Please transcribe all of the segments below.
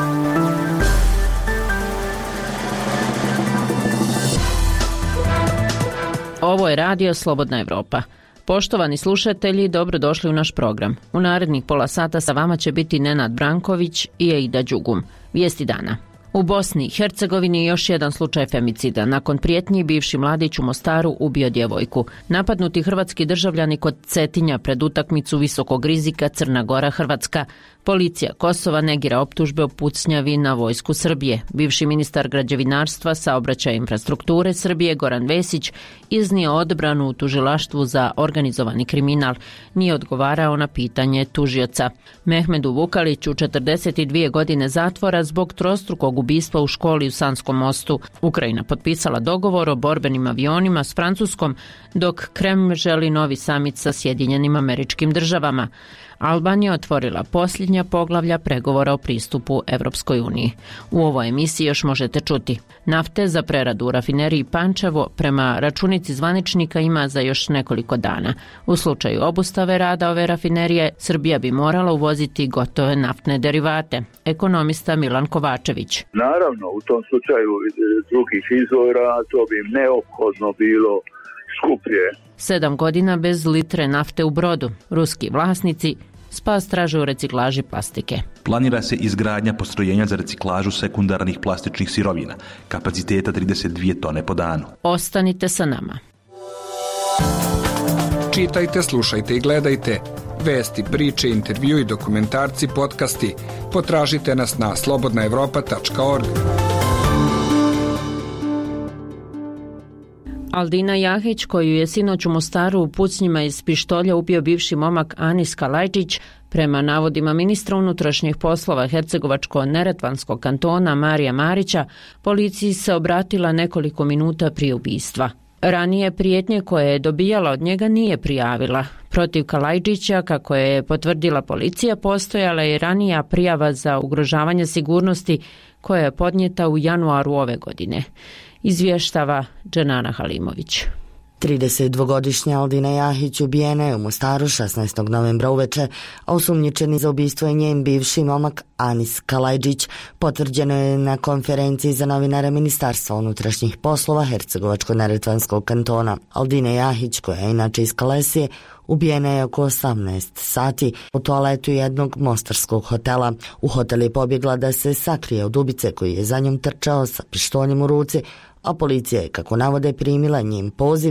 Ovo je radio Slobodna Evropa. Poštovani slušatelji, dobrodošli u naš program. U narednih pola sata sa vama će biti Nenad Branković i Eida Đugum. Vijesti dana. U Bosni i Hercegovini još jedan slučaj femicida. Nakon prijetnji bivši mladić u Mostaru ubio djevojku. Napadnuti hrvatski državljani kod Cetinja pred utakmicu visokog rizika Crna Gora-Hrvatska. Policija Kosova negira optužbe o pucnjavi na vojsku Srbije. Bivši ministar građevinarstva, saobraćaja i infrastrukture Srbije Goran Vesić iznio odbranu u tužilaštvu za organizovani kriminal. Nije odgovarao na pitanje tužioca. Mehmedu Vukaliću 42 godine zatvora zbog trostrukog ubistva u školi u Sanskom mostu. Ukrajina potpisala dogovor o borbenim avionima s Francuskom, dok Kreml želi novi samit sa Sjedinjenim Američkim Državama. Albanija otvorila posljednja poglavlja pregovora o pristupu Evropskoj uniji. U ovoj emisiji još možete čuti: nafte za preradu u rafineriji Pančevo prema računici zvaničnika ima za još nekoliko dana. U slučaju obustave rada ove rafinerije, Srbija bi morala uvoziti gotove naftne derivate. Ekonomista Milan Kovačević. Naravno, u tom slučaju drugih izvora to bi neophodno bilo skuplje. 7 godina bez litre nafte u brodu. Ruski vlasnici spas traže u reciklaži plastike. Planira se izgradnja postrojenja za reciklažu sekundarnih plastičnih sirovina, kapaciteta 32 tone po danu. Ostanite sa nama. Čitajte, slušajte i gledajte vesti, priče, intervju i dokumentarci, podcasti. Potražite nas na slobodnaevropa.org. Aldina Jahić, koju je sinoć u Mostaru u pucnjima iz pištolja ubio bivši momak Anis Kalajđić, prema navodima ministra unutrašnjih poslova Hercegovačko-neretvanskog kantona Marija Marića, policiji se obratila nekoliko minuta prije ubistva. Ranije prijetnje koje je dobijala od njega nije prijavila. Protiv Kalajđića, kako je potvrdila policija, postojala je ranija prijava za ugrožavanje sigurnosti koja je podnijeta u januaru ove godine. Izvještava Dženana Halimović. 32-godišnja Aldina Jahić ubijena je u Mostaru 16. novembra uveče, a osumnjičeni za ubistvo je njen bivši momak Anis Kalajđić, potvrđeno je na konferenciji za novinare Ministarstva unutrašnjih poslova Hercegovačko-neretvanskog kantona. Aldina Jahić, koja je inače iz Kalesije, ubijena je oko 18 sati u toaletu jednog mostarskog hotela. U hotel je pobjegla da se sakrije od ubice koji je za njom trčao sa pištoljem u ruci, a policija je, kako navode, primila njen poziv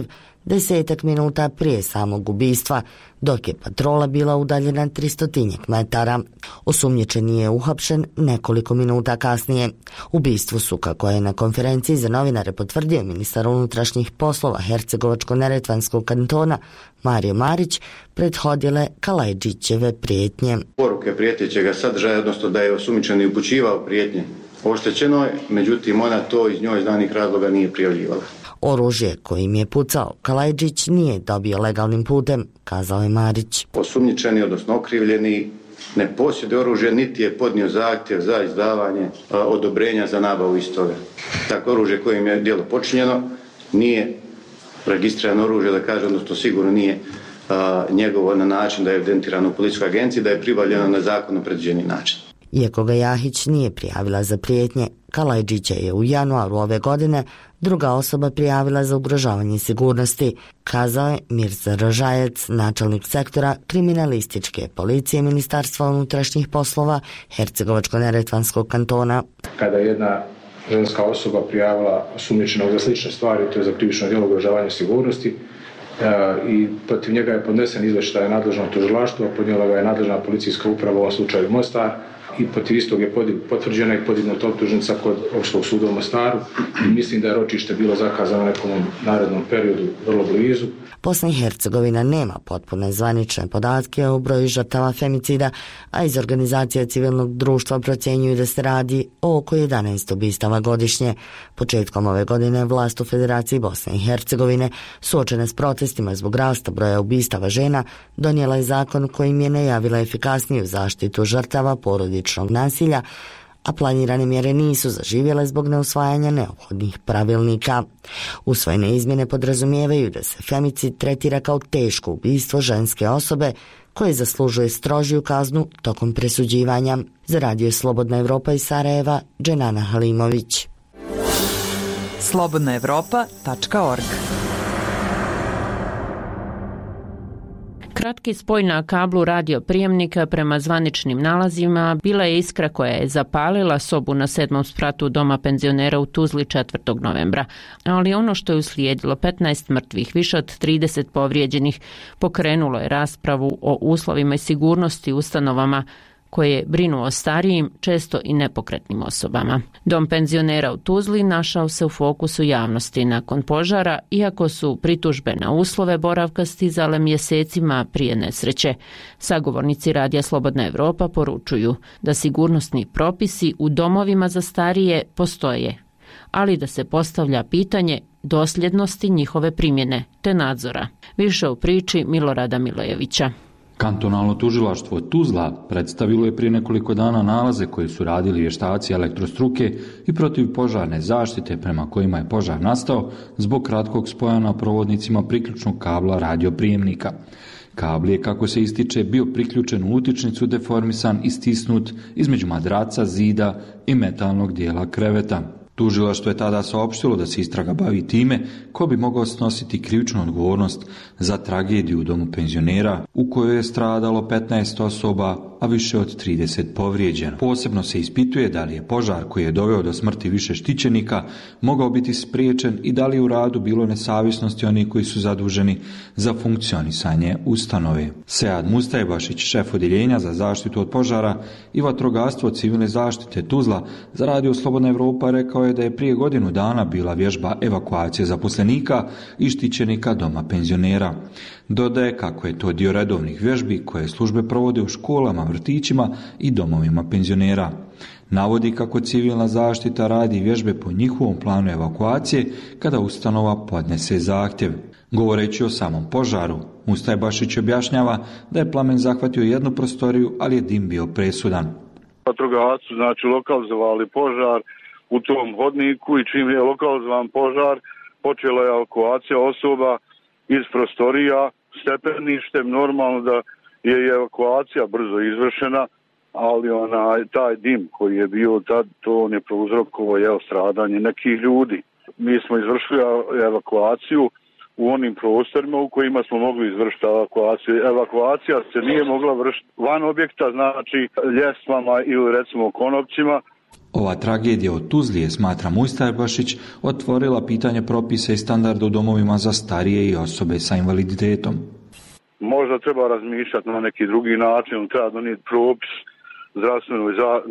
10 minuta prije samog ubistva, dok je patrola bila udaljena 300 metara. Osumnjičeni je uhapšen nekoliko minuta kasnije. Ubistvu su, kako je na konferenciji za novinare potvrdio ministar unutrašnjih poslova Hercegovačko-neretvanskog kantona Mario Marić, prethodile Kalajđićeve prijetnje. Poruke prijetećega sadržaja, odnosno da je osumnjičeni upućivao prijetnje oštećenoj, međutim ona to iz njoj znanih razloga nije prijavljivala. Oružje kojim je pucao Kalajđić nije dobio legalnim putem, kazao je Marić. Osumnjičeni, odnosno okrivljeni, ne posjeduje oružje, niti je podnio zahtjev za izdavanje odobrenja za nabavu istoga. Tako oružje kojim je djelo počinjeno nije registrirano oružje, da kaže, odnosno sigurno nije njegovo na način da je evidentirano u policijskoj agenciji, da je pribavljeno na zakonom predviđeni način. Iako ga Jahić nije prijavila za prijetnje, Kalajđića je u januaru ove godine druga osoba prijavila za ugrožavanje sigurnosti, kazao je Mirza Rožajac, načelnik sektora kriminalističke policije Ministarstva unutrašnjih poslova Hercegovačko-neretvanskog kantona. Kada je jedna ženska osoba prijavila osumnjičenog za slične stvari, to je za krivično djelo ugrožavanja sigurnosti, i protiv njega je podnesen izvještaj nadležnog tužilaštva, podnijela ga je nadležna policijska uprava, u ovom slučaju Mostar, i protiv istog je potvrđena i podignuta optužnica kod Općinskog suda u Mostaru i mislim da je ročište bilo zakazano u nekom narednom periodu vrlo blizu. Bosna i Hercegovina nema potpune zvanične podatke o broju žrtava femicida, a iz organizacije civilnog društva procjenjuju da se radi o oko 11 ubistava godišnje. Početkom ove godine vlast u Federaciji Bosne i Hercegovine, suočena s protestima zbog rasta broja ubistava žena, donijela je zakon kojim je najavila efikasniju zaštitu žrtava porodičnog nasilja, a planirane mjere nisu zaživjele zbog neusvajanja neophodnih pravilnika. Usvojene izmjene podrazumijevaju da se femicid tretira kao teško ubistvo ženske osobe koje zaslužuje strožiju kaznu tokom presuđivanja. Za Radio Slobodna Evropa iz Sarajeva, Dženana Halimović. slobodnaevropa.org. Kratki spoj na kablu radioprijemnika prema zvaničnim nalazima bila je iskra koja je zapalila sobu na 7. spratu doma penzionera u Tuzli 4. novembra. Ali ono što je uslijedilo, 15 mrtvih, više od 30 povrijeđenih, pokrenulo je raspravu o uslovima i sigurnosti ustanovama koje brinu o starijim, često i nepokretnim osobama. Dom penzionera u Tuzli našao se u fokusu javnosti nakon požara, iako su pritužbe na uslove boravka stizale mjesecima prije nesreće. Sagovornici Radija Slobodna Evropa poručuju da sigurnosni propisi u domovima za starije postoje, ali da se postavlja pitanje dosljednosti njihove primjene te nadzora. Više u priči Milorada Milojevića. Kantonalno tužilaštvo Tuzla predstavilo je prije nekoliko dana nalaze koje su radili vještaci elektrostruke i protivpožarne zaštite prema kojima je požar nastao zbog kratkog spoja na provodnicima priključnog kabla radioprijemnika. Kabel je, kako se ističe, bio priključen u utičnicu, deformisan i stisnut između madraca, zida i metalnog dijela kreveta. Tužilaštvo je tada saopštilo da se istraga bavi time ko bi mogao snositi krivičnu odgovornost za tragediju u domu penzionera u kojoj je stradalo 15 osoba, a više od 30 povrijeđeno. Posebno se ispituje da li je požar koji je doveo do smrti više štićenika mogao biti spriječen i da li je u radu bilo nesavjesnosti onih koji su zaduženi za funkcionisanje ustanove. Sead Mustajbašić, šef odjeljenja za zaštitu od požara i vatrogastvo civilne zaštite Tuzla za Radio Slobodna Evropa, rekao je da je prije godinu dana bila vježba evakuacije zaposlenika i štićenika doma penzionera. Dodaje kako je to dio redovnih vježbi koje službe provode u školama, vrtićima i domovima penzionera. Navodi kako civilna zaštita radi vježbe po njihovom planu evakuacije kada ustanova podnese zahtjev. Govoreći o samom požaru, Mustajbašić objašnjava da je plamen zahvatio jednu prostoriju, ali je dim bio presudan. Vatrogasci znači lokalizovali požar u tom hodniku i čim je lokalizovan požar, počela je evakuacija osoba iz prostorija stepeništem. Normalno da je evakuacija brzo izvršena, ali taj dim koji je bio tad, to on je prouzrokovao stradanje nekih ljudi. Mi smo izvršili evakuaciju u onim prostorima u kojima smo mogli izvršiti evakuaciju. Evakuacija se nije mogla vršiti van objekta, znači ljestvama ili recimo konopcima. Ova tragedija od Tuzlije, smatra Mustajbašić, otvorila pitanje propisa i standarda u domovima za starije i osobe sa invaliditetom. Možda treba razmišljati na neki drugi način, treba donijeti propis zdravstvenoj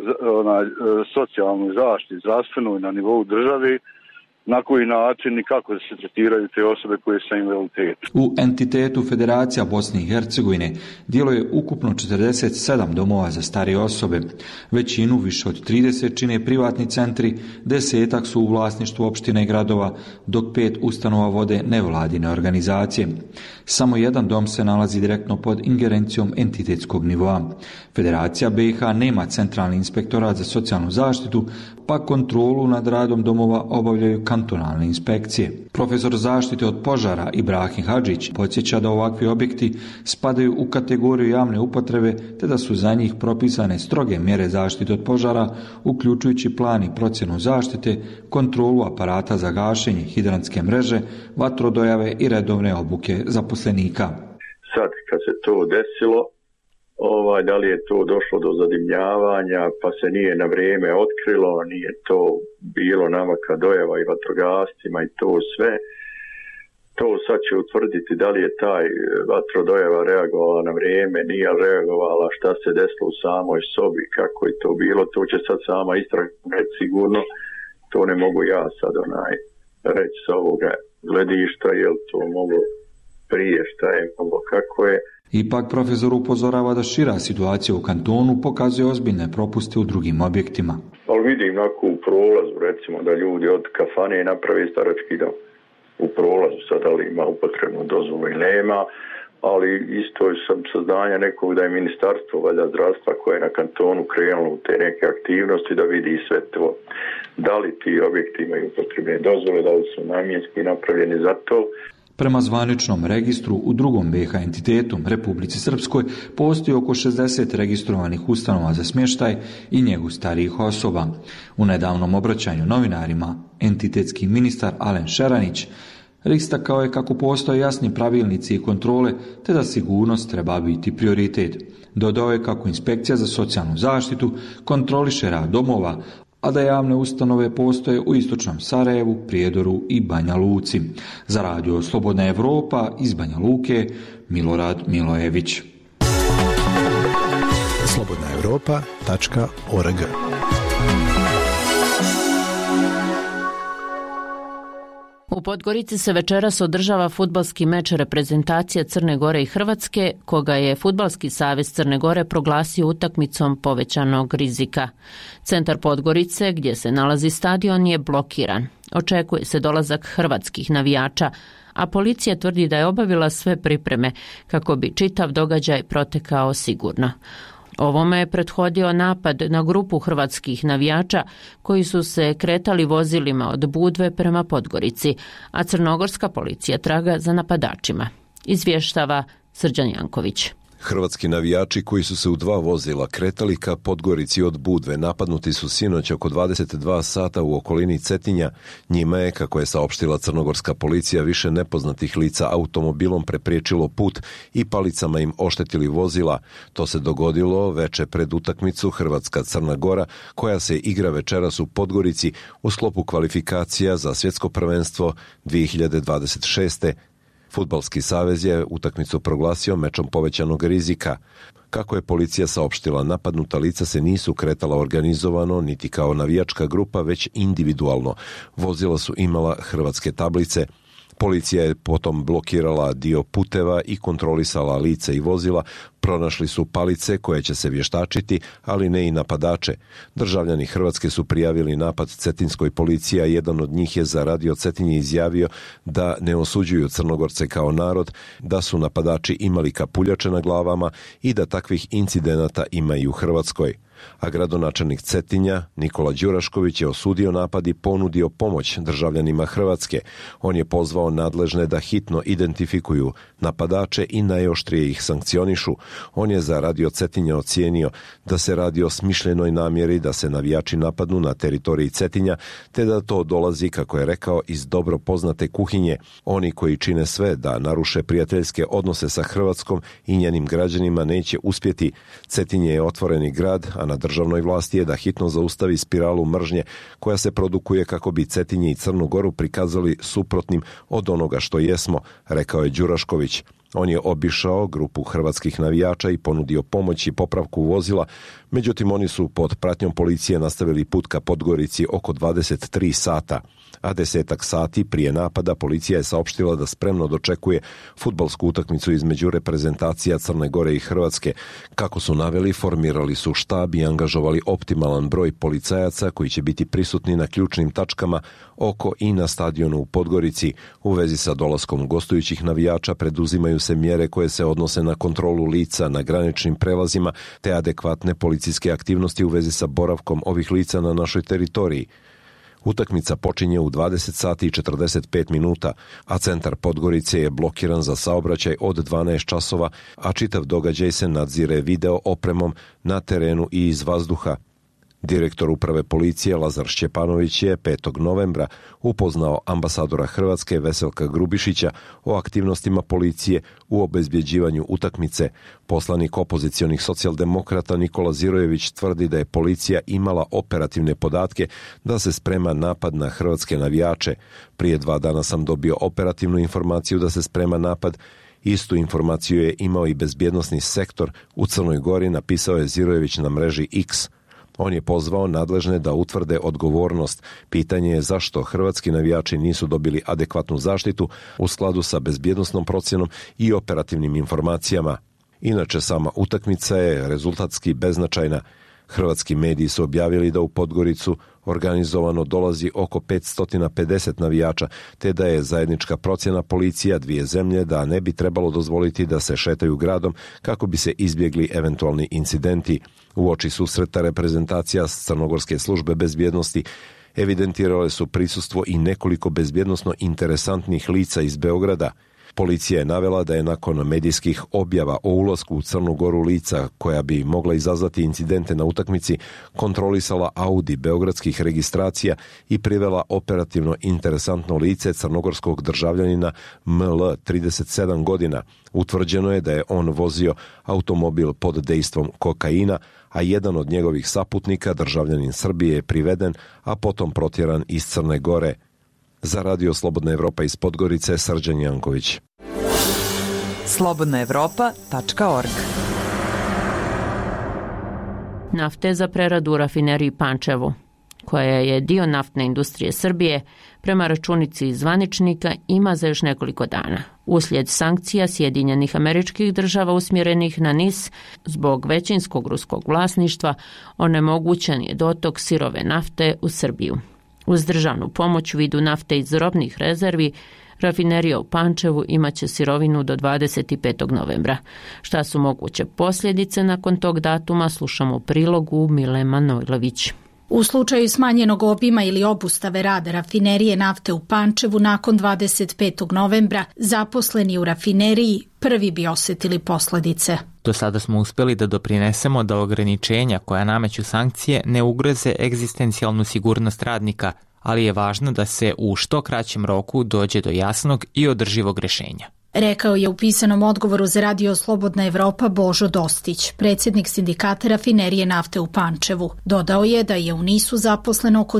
socijalnoj zaštiti, zdravstvenoj na nivou države, na koji način i kako se tretiraju te osobe koje su sa invaliditetom. U entitetu Federacija Bosne i Hercegovine djeluje ukupno 47 domova za starije osobe. Većinu, više od 30, čine privatni centri, 10 su u vlasništvu opština i gradova, dok 5 ustanova vode nevladine organizacije. Samo jedan dom se nalazi direktno pod ingerencijom entitetskog nivoa. Federacija BiH nema centralni inspektorat za socijalnu zaštitu, pa kontrolu nad radom domova obavljaju kantonalne inspekcije. Profesor zaštite od požara Ibrahim Hadžić podsjeća da ovakvi objekti spadaju u kategoriju javne upotrebe, te da su za njih propisane stroge mjere zaštite od požara, uključujući plan i procjenu zaštite, kontrolu aparata za gašenje, hidrantske mreže, vatrodojave i redovne obuke zaposlenika. Sad, kad se to desilo, da li je to došlo do zadimljavanja, pa se nije na vrijeme otkrilo, nije to bilo nama kad dojava i vatrogascima i to sve. To sad će utvrditi da li je taj vatrodojava reagovala na vrijeme, nije reagovala, šta se desilo u samoj sobi, kako je to bilo, to će sad sama istraga sigurno. To ne mogu ja sad reći sa ovoga gledišta, je li to moglo prije, šta je moglo, kako je. Ipak profesor upozorava da šira situacija u kantonu pokazuje ozbiljne propuste u drugim objektima. Ali vidim u prolazu, recimo, da ljudi od kafane naprave starački dom. U prolazu sad, ali ima upotrebnu dozvolu i nema. ali isto sam saznanja nekog da je ministarstvo valjda zdravstva koje je na kantonu krenulo u te neke aktivnosti da vidi sve to. Da li ti objekti imaju potrebne dozvole, da li su namjenski napravljeni za to. Prema zvaničnom registru u drugom BiH entitetu, Republici Srpskoj, postoji oko 60 registrovanih ustanova za smještaj i njegu starijih osoba. U nedavnom obraćanju novinarima, entitetski ministar Alen Šeranić istakao je kako postoje jasni pravilnici i kontrole, te da sigurnost treba biti prioritet. Dodao je kako Inspekcija za socijalnu zaštitu kontroliše rad domova, a da javne ustanove postoje u istočnom Sarajevu, Prijedoru i Banja Luci. Za radio Slobodna Evropa iz Banja Luke, Milorad Milojević. slobodnaevropa.org. U Podgorici se večeras održava fudbalski meč reprezentacije Crne Gore i Hrvatske, koga je Fudbalski savez Crne Gore proglasio utakmicom povećanog rizika. Centar Podgorice, gdje se nalazi stadion, je blokiran. Očekuje se dolazak hrvatskih navijača, a policija tvrdi da je obavila sve pripreme kako bi čitav događaj protekao sigurno. Ovome je prethodio napad na grupu hrvatskih navijača koji su se kretali vozilima od Budve prema Podgorici, a crnogorska policija traga za napadačima. Izvještava Srđan Janković. Hrvatski navijači koji su se u 2 vozila kretali ka Podgorici od Budve napadnuti su sinoć oko 22 sata u okolini Cetinja. Njima je, kako je saopštila crnogorska policija, više nepoznatih lica automobilom prepriječilo put i palicama im oštetili vozila. To se dogodilo veče pred utakmicu Hrvatska-Crna Gora, koja se igra večeras u Podgorici u sklopu kvalifikacija za svjetsko prvenstvo 2026. Fudbalski savez je utakmicu proglasio mečom povećanog rizika. Kako je policija saopštila, napadnuta lica se nisu kretala organizovano niti kao navijačka grupa, već individualno. Vozila su imala hrvatske tablice. Policija je potom blokirala dio puteva i kontrolisala lice i vozila. Pronašli su palice koje će se vještačiti, ali ne i napadače. Državljani Hrvatske su prijavili napad cetinskoj policiji, a jedan od njih je za radio Cetinje izjavio da ne osuđuju Crnogorce kao narod, da su napadači imali kapuljače na glavama i da takvih incidenata ima i u Hrvatskoj. A gradonačelnik Cetinja, Nikola Đurašković, je osudio napad i ponudio pomoć državljanima Hrvatske. On je pozvao nadležne da hitno identifikuju napadače i najoštrije ih sankcionišu. On je za radio Cetinja ocijenio da se radi o smišljenoj namjeri da se navijači napadnu na teritoriji Cetinja, te da to dolazi, kako je rekao, iz dobro poznate kuhinje. Oni koji čine sve da naruše prijateljske odnose sa Hrvatskom i njenim građanima neće uspjeti. Cetinje je otvoreni grad, a na državnoj vlasti je da hitno zaustavi spiralu mržnje koja se produkuje kako bi Cetinje i Crnu Goru prikazali suprotnim od onoga što jesmo, rekao je Đurašković. On je obišao grupu hrvatskih navijača i ponudio pomoć i popravku vozila, međutim oni su pod pratnjom policije nastavili put ka Podgorici oko 23 sata. A 10 sati prije napada policija je saopštila da spremno dočekuje fudbalsku utakmicu između reprezentacija Crne Gore i Hrvatske. Kako su naveli, formirali su štab i angažovali optimalan broj policajaca koji će biti prisutni na ključnim tačkama oko i na stadionu u Podgorici. U vezi sa dolaskom gostujućih navijača preduzimaju se mjere koje se odnose na kontrolu lica na graničnim prelazima te adekvatne policijske aktivnosti u vezi sa boravkom ovih lica na našoj teritoriji. Utakmica počinje u 20 sati i 45 minuta, a centar Podgorice je blokiran za saobraćaj od 12 časova, a čitav događaj se nadzire video opremom na terenu i iz vazduha. Direktor uprave policije Lazar Šćepanović je 5. novembra upoznao ambasadora Hrvatske Veselka Grubišića o aktivnostima policije u obezbjeđivanju utakmice. Poslanik opozicionih socijaldemokrata Nikola Zirojević tvrdi da je policija imala operativne podatke da se sprema napad na hrvatske navijače. Prije 2 dana sam dobio operativnu informaciju da se sprema napad. Istu informaciju je imao i bezbjednosni sektor u Crnoj Gori, napisao je Zirojević na mreži X. On je pozvao nadležne da utvrde odgovornost. Pitanje je zašto hrvatski navijači nisu dobili adekvatnu zaštitu u skladu sa bezbjednosnom procjenom i operativnim informacijama. Inače, sama utakmica je rezultatski beznačajna. Hrvatski mediji su objavili da u Podgoricu organizovano dolazi oko 550 navijača, te da je zajednička procjena policija dvije zemlje da ne bi trebalo dozvoliti da se šetaju gradom kako bi se izbjegli eventualni incidenti. Uoči susreta reprezentacija crnogorske službe bezbjednosti evidentirale su prisustvo i nekoliko bezbjednosno interesantnih lica iz Beograda. Policija je navela da je nakon medijskih objava o ulasku u Crnu Goru lica koja bi mogla izazvati incidente na utakmici kontrolisala Audi beogradskih registracija i privela operativno interesantno lice crnogorskog državljanina ML 37 godina. Utvrđeno je da je on vozio automobil pod dejstvom kokaina, a jedan od njegovih saputnika, državljanin Srbije, je priveden, a potom protjeran iz Crne Gore. Za Radio Slobodna Evropa iz Podgorice, Srđan Janković. slobodnaevropa.org. Nafte za preradu u rafineriji Pančevo, koja je dio naftne industrije Srbije, prema računici zvaničnika ima za još nekoliko dana. Uslijed sankcija Sjedinjenih Američkih Država usmjerenih na NIS zbog većinskog ruskog vlasništva, onemogućen je dotok sirove nafte u Srbiju. Uz državnu pomoć u vidu nafte iz robnih rezervi, rafinerija u Pančevu imaće sirovinu do 25. novembra. Šta su moguće posljedice nakon tog datuma, slušamo u prilogu Mile Manojlović. U slučaju smanjenog obima ili obustave rada rafinerije nafte u Pančevu nakon 25. novembra, zaposleni u rafineriji prvi bi osjetili posljedice. Do sada smo uspjeli da doprinesemo da ograničenja koja nameću sankcije ne ugroze egzistencijalnu sigurnost radnika, ali je važno da se u što kraćem roku dođe do jasnog i održivog rješenja. Rekao je u pisanom odgovoru za Radio Slobodna Evropa Božo Dostić, predsjednik sindikata rafinerije nafte u Pančevu. Dodao je da je u NIS-u zaposleno oko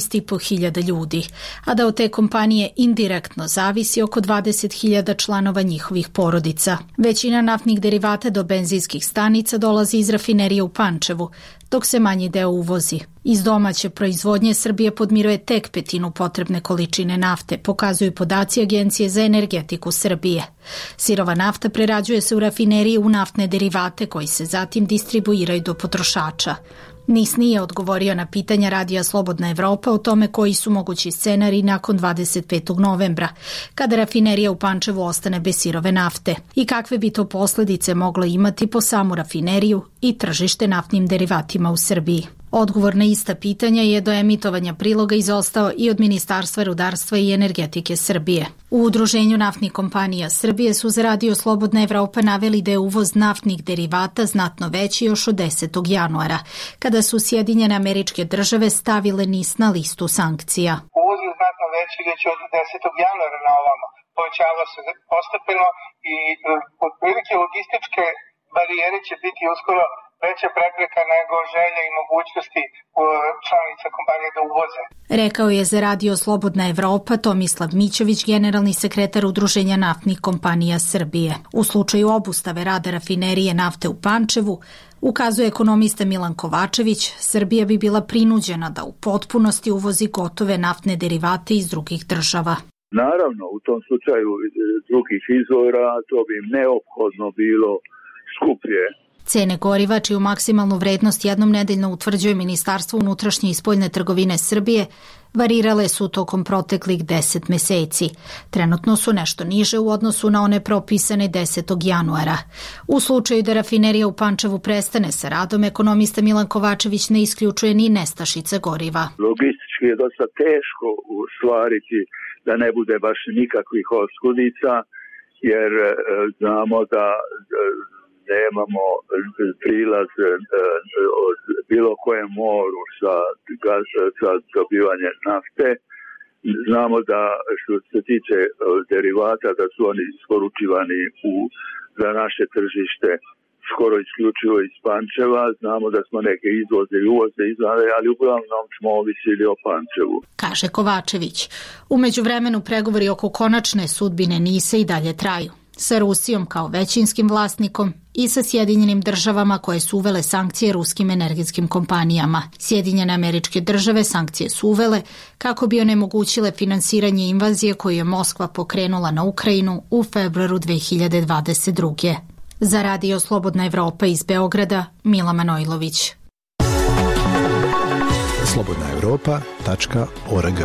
13.500 ljudi, a da od te kompanije indirektno zavisi oko 20.000 članova njihovih porodica. Većina naftnih derivata do benzinskih stanica dolazi iz rafinerije u Pančevu, dok se manji deo uvozi. Iz domaće proizvodnje Srbije podmiruje tek petinu potrebne količine nafte, pokazuju podaci Agencije za energetiku Srbije. Sirova nafta prerađuje se u rafineriji u naftne derivate koji se zatim distribuiraju do potrošača. NIS nije odgovorio na pitanja Radija Slobodna Evropa o tome koji su mogući scenariji nakon 25. novembra, kada rafinerija u Pančevu ostane bez sirove nafte i kakve bi to posljedice moglo imati po samu rafineriju i tržište naftnim derivatima u Srbiji. Odgovor na ista pitanja je do emitovanja priloga izostao i od Ministarstva rudarstva i energetike Srbije. U Udruženju naftnih kompanija Srbije su za Radio Slobodna Evropa naveli da je uvoz naftnih derivata znatno veći još od 10. januara, kada su Sjedinjene Američke Države stavile NIS na listu sankcija. Uvoz je znatno veći već od 10. januara na ovamo. Povećava se postepeno i otprilike logističke barijere će biti uskoro veća prepreka nego želja i mogućnosti članica kompanije da uvoze. Rekao je za Radio Slobodna Evropa Tomislav Mićović, generalni sekretar Udruženja naftnih kompanija Srbije. U slučaju obustave rada rafinerije nafte u Pančevu, ukazuje ekonomista Milan Kovačević, Srbija bi bila prinuđena da u potpunosti uvozi gotove naftne derivate iz drugih država. Naravno, u tom slučaju drugih izvora to bi neophodno bilo skuplje. Cene goriva, čiju maksimalnu vrednost jednom nedeljno utvrđuje Ministarstvo unutrašnje i spoljne trgovine Srbije, varirale su tokom proteklih 10 meseci. Trenutno su nešto niže u odnosu na one propisane 10. januara. U slučaju da rafinerija u Pančevu prestane sa radom, ekonomista Milan Kovačević ne isključuje ni nestašice goriva. Logistički je dosta teško ostvariti da ne bude baš nikakvih oskudica, jer znamo da nemamo prilaz od bilo kojem moru sa dobivanjem nafte. Znamo da što se tiče derivata da su oni isporučivani za naše tržište skoro isključivo iz Pančeva. Znamo da smo neke izvoze i uvoze izvale, ali uglavnom smo ovisili o Pančevu. Kaže Kovačević. U međuvremenu pregovori oko konačne sudbine NIS-a i dalje traju. Sa Rusijom kao većinskim vlasnikom i sa Sjedinjenim Državama koje su uvele sankcije ruskim energetskim kompanijama. Sjedinjene Američke Države sankcije su uvele kako bi onemogućile finansiranje invazije koju je Moskva pokrenula na Ukrajinu u februaru 2022. Za Radio Slobodna Evropa iz Beograda, Mila Manojlović. slobodnaevropa.org.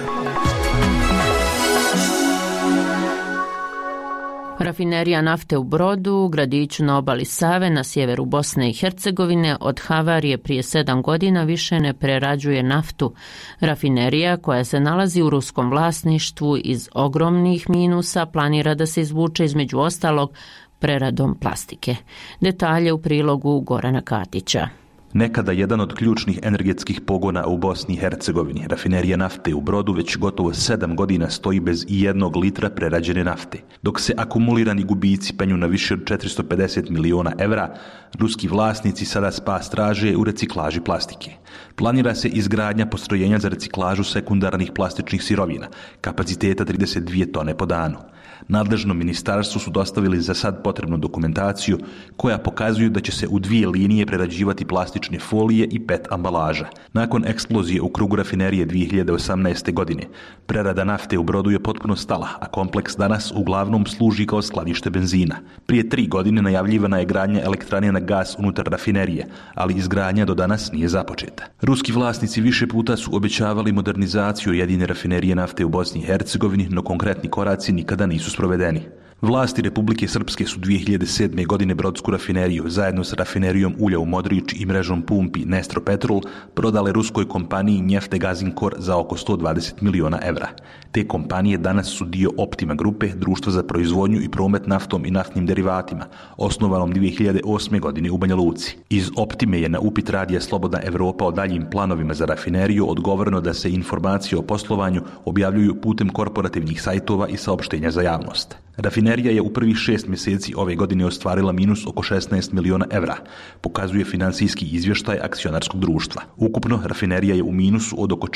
Rafinerija nafte u Brodu, u gradiću na obali Save na sjeveru Bosne i Hercegovine, od havarije prije 7 godina više ne prerađuje naftu. Rafinerija, koja se nalazi u ruskom vlasništvu, iz ogromnih minusa planira da se izvuče između ostalog preradom plastike. Detalje u prilogu Gorana Katića. Nekada jedan od ključnih energetskih pogona u Bosni i Hercegovini, rafinerija nafte u Brodu, već gotovo 7 godina stoji bez i 1 litra prerađene nafte. Dok se akumulirani gubici penju na više od 450 miliona evra, ruski vlasnici sada spas traže u reciklaži plastike. Planira se izgradnja postrojenja za reciklažu sekundarnih plastičnih sirovina, kapaciteta 32 tone po danu. Nadležnom ministarstvu su dostavili za sad potrebnu dokumentaciju koja pokazuju da će se u 2 linije prerađivati plastične folije i PET ambalaža. Nakon eksplozije u krugu rafinerije 2018. godine, prerada nafte u Brodu je potpuno stala, a kompleks danas uglavnom služi kao skladište benzina. Prije 3 godine najavljivana je gradnja elektrane na gas unutar rafinerije, ali izgradnja do danas nije započeta. Ruski vlasnici više puta su obećavali modernizaciju jedine rafinerije nafte u Bosni i Hercegovini, no konkretni koraci nikada nisu sprovedeni. Vlasti Republike Srpske su 2007. godine brodsku rafineriju zajedno s rafinerijom ulja u Modrić i mrežom pumpi Nestro Petrol prodale ruskoj kompaniji Neftegazinkor za oko 120 miliona evra. Te kompanije danas su dio Optima grupe, društva za proizvodnju i promet naftom i naftnim derivatima, osnovanom 2008. godine u Banja Luci. Iz Optime je na upit radija Slobodna Evropa o daljim planovima za rafineriju odgovoreno da se informacije o poslovanju objavljuju putem korporativnih sajtova i saopštenja za javnost. Rafinerija je u prvih 6 mjeseci ove godine ostvarila minus oko 16 miliona evra, pokazuje finansijski izvještaj akcionarskog društva. Ukupno, rafinerija je u minusu od oko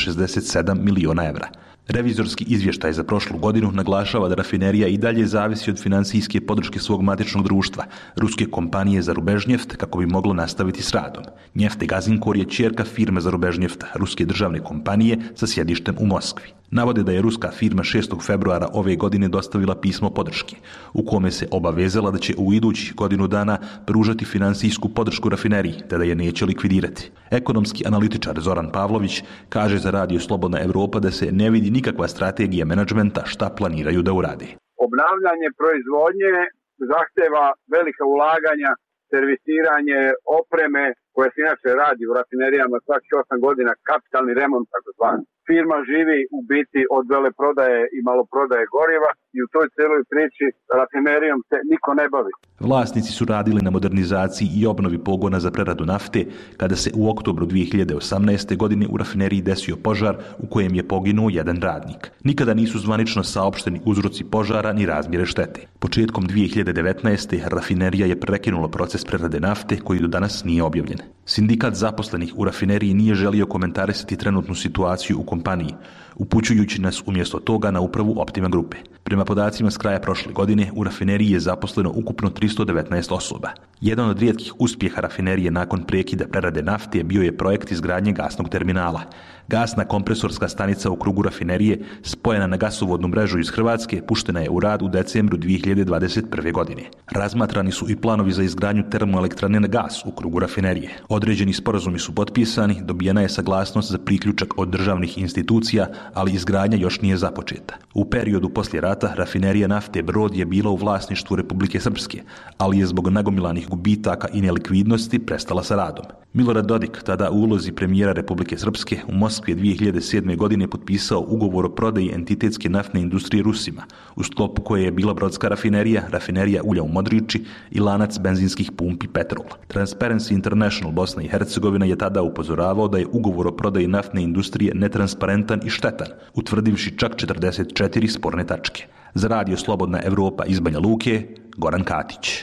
467 miliona evra. Revizorski izvještaj za prošlu godinu naglašava da rafinerija i dalje zavisi od finansijske podrške svog matičnog društva, ruske kompanije za Rubežnjeft, kako bi moglo nastaviti s radom. Neftegazinkor je ćerka firme za Rubežnjefta, ruske državne kompanije sa sjedištem u Moskvi. Navode da je ruska firma 6. februara ove godine dostavila pismo podrške, u kome se obavezala da će u idućih godinu dana pružati finansijsku podršku rafineriji, te da je neće likvidirati. Ekonomski analitičar Zoran Pavlović kaže za radio Slobodna Evropa da se ne vidi nikakva strategija menadžmenta šta planiraju da urade. Obnavljanje proizvodnje zahteva velika ulaganja, servisiranje opreme koje se inače radi u rafinerijama svakih 8 godina, kapitalni remont takozvani. Firma živi u biti od veleprodaje i maloprodaje goriva i u toj cijeloj priči rafinerijom se niko ne bavi. Vlasnici su radili na modernizaciji i obnovi pogona za preradu nafte kada se u oktobru 2018. godine u rafineriji desio požar u kojem je poginuo jedan radnik. Nikada nisu zvanično saopšteni uzroci požara ni razmjere štete. Početkom 2019. rafinerija je prekinula proces prerade nafte koji do danas nije objavljen. Sindikat zaposlenih u rafineriji nije želio komentarisati trenutnu situaciju u kompaniji, upućujući nas umjesto toga na upravu Optima grupe. Prema podacima s kraja prošle godine, u rafineriji je zaposleno ukupno 319 osoba. Jedan od rijetkih uspjeha rafinerije nakon prekida prerade nafte bio je projekt izgradnje gasnog terminala. Gasna kompresorska stanica u krugu rafinerije, spojena na gasovodnu mrežu iz Hrvatske, puštena je u rad u decembru 2021. godine. Razmatrani su i planovi za izgradnju termoelektrane na gas u krugu rafinerije. Određeni sporazumi su potpisani, dobijena je saglasnost za priključak od državnih institucija, ali izgradnja još nije započeta. U periodu poslije rata rafinerija nafte Brod je bila u vlasništvu Republike Srpske, ali je zbog nagomilanih gubitaka i nelikvidnosti prestala sa radom. Milorad Dodik, tada u ulozi premijera Republike Srpske, u Moskvi je 2007. godine potpisao ugovor o prodaji entitetske naftne industrije Rusima, u sklopu koje je bila brodska rafinerija, rafinerija ulja u Modriči i lanac benzinskih pumpi Petrol. Transparency International Bosna i Hercegovina je tada upozoravao da je ugovor o prodaji naftne industrije netransparentan i štetan, utvrdivši čak 44 sporne tačke. Za radio Slobodna Evropa iz Banja Luke, Goran Katić.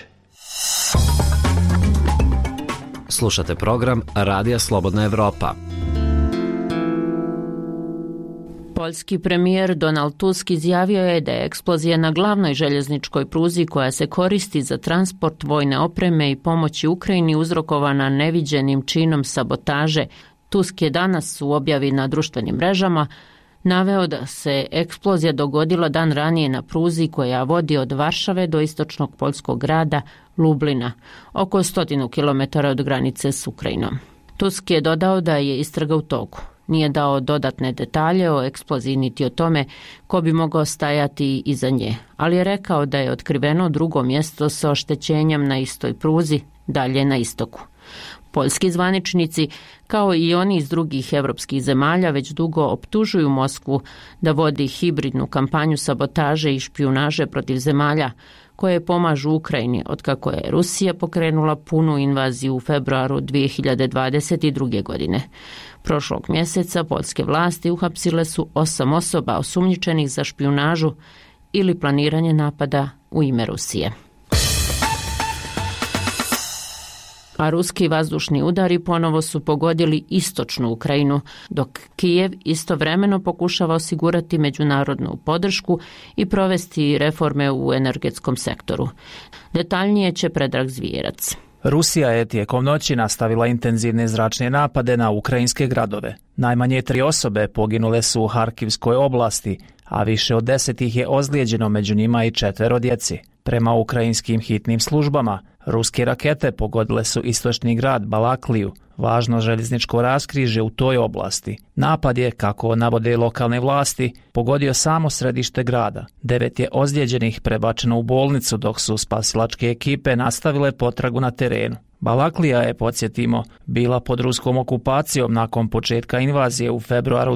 Slušate program Radija Slobodna Evropa. Poljski premijer Donald Tusk izjavio je da je eksplozija na glavnoj željezničkoj pruzi koja se koristi za transport vojne opreme i pomoći Ukrajini uzrokovana neviđenim činom sabotaže. Tusk je danas u objavi na društvenim mrežama naveo da se eksplozija dogodila dan ranije na pruzi koja vodi od Varšave do istočnog poljskog grada Lublina, oko 100 km od granice s Ukrajinom. Tusk je dodao da je istraga u toku. Nije dao dodatne detalje o eksploziji niti o tome ko bi mogao stajati iza nje, ali je rekao da je otkriveno drugo mjesto sa oštećenjem na istoj pruzi, dalje na istoku. Poljski zvaničnici, kao i oni iz drugih evropskih zemalja, već dugo optužuju Moskvu da vodi hibridnu kampanju sabotaže i špijunaže protiv zemalja koje pomažu Ukrajini otkako je Rusija pokrenula punu invaziju u februaru 2022. godine. Prošlog mjeseca poljske vlasti uhapsile su 8 osoba osumnjičenih za špijunažu ili planiranje napada u ime Rusije. A ruski vazdušni udari ponovo su pogodili istočnu Ukrajinu, dok Kijev istovremeno pokušava osigurati međunarodnu podršku i provesti reforme u energetskom sektoru. Detaljnije će Predrag Zvijerac. Rusija je tijekom noći nastavila intenzivne zračne napade na ukrajinske gradove. Najmanje 3 osobe poginule su u Harkivskoj oblasti, a više od 10 ih je ozlijeđeno, među njima i 4 djeci. Prema ukrajinskim hitnim službama, ruske rakete pogodile su istočni grad Balakliju, važno željezničko raskrižje u toj oblasti. Napad je, kako navode lokalne vlasti, pogodio samo središte grada. 9 je ozlijeđenih prebačeno u bolnicu, dok su spasilačke ekipe nastavile potragu na terenu. Balaklija je, podsjetimo, bila pod ruskom okupacijom nakon početka invazije u februaru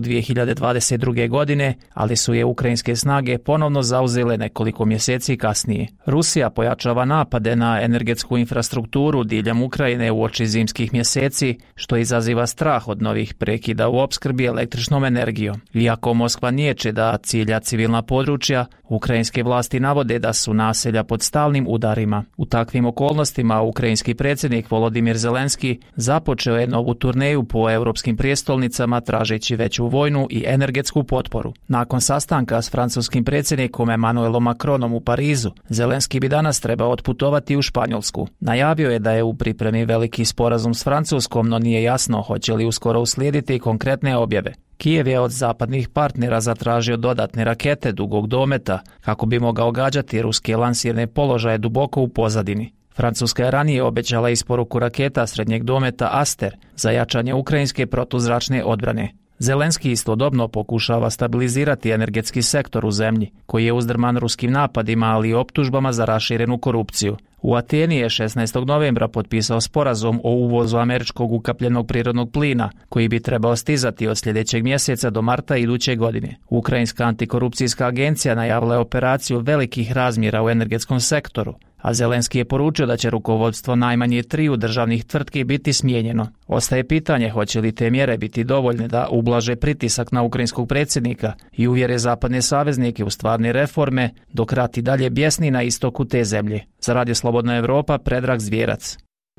2022. godine, ali su je ukrajinske snage ponovno zauzele nekoliko mjeseci kasnije. Rusija pojačava napade na energetsku infrastrukturu diljem Ukrajine uoči zimskih mjeseci, što izaziva strah od novih prekida u opskrbi električnom energijom. Iako Moskva niječe da cilja civilna područja, ukrajinske vlasti navode da su naselja pod stalnim udarima. U takvim okolnostima ukrajinski predsjednik Volodimir Zelenski započeo je novu turneju po europskim prijestolnicama tražeći veću vojnu i energetsku potporu. Nakon sastanka s francuskim predsjednikom Emmanuelom Macronom u Parizu, Zelenski bi danas trebao otputovati u Španjolsku. Najavio je da je u pripremi veliki sporazum s Francuskom, no nije jasno hoće li uskoro uslijediti konkretne objave. Kijev je od zapadnih partnera zatražio dodatne rakete dugog dometa kako bi mogao gađati ruske lansirne položaje duboko u pozadini. Francuska je ranije obećala isporuku raketa srednjeg dometa Aster za jačanje ukrajinske protuzračne odbrane. Zelenski istodobno pokušava stabilizirati energetski sektor u zemlji, koji je uzdrman ruskim napadima, ali i optužbama za raširenu korupciju. U Ateni je 16. novembra potpisao sporazum o uvozu američkog ukapljenog prirodnog plina, koji bi trebao stizati od sljedećeg mjeseca do marta iduće godine. Ukrajinska antikorupcijska agencija najavila je operaciju velikih razmjera u energetskom sektoru, a Zelenski je poručio da će rukovodstvo najmanje 3 državnih tvrtki biti smijenjeno. Ostaje pitanje hoće li te mjere biti dovoljne da ublaže pritisak na ukrajinskog predsjednika i uvjere zapadne saveznike u stvarne reforme, dok rat i dalje bjesni na istoku te zemlje. Za Radio Slobodna Evropa, Predrag Zvijerac.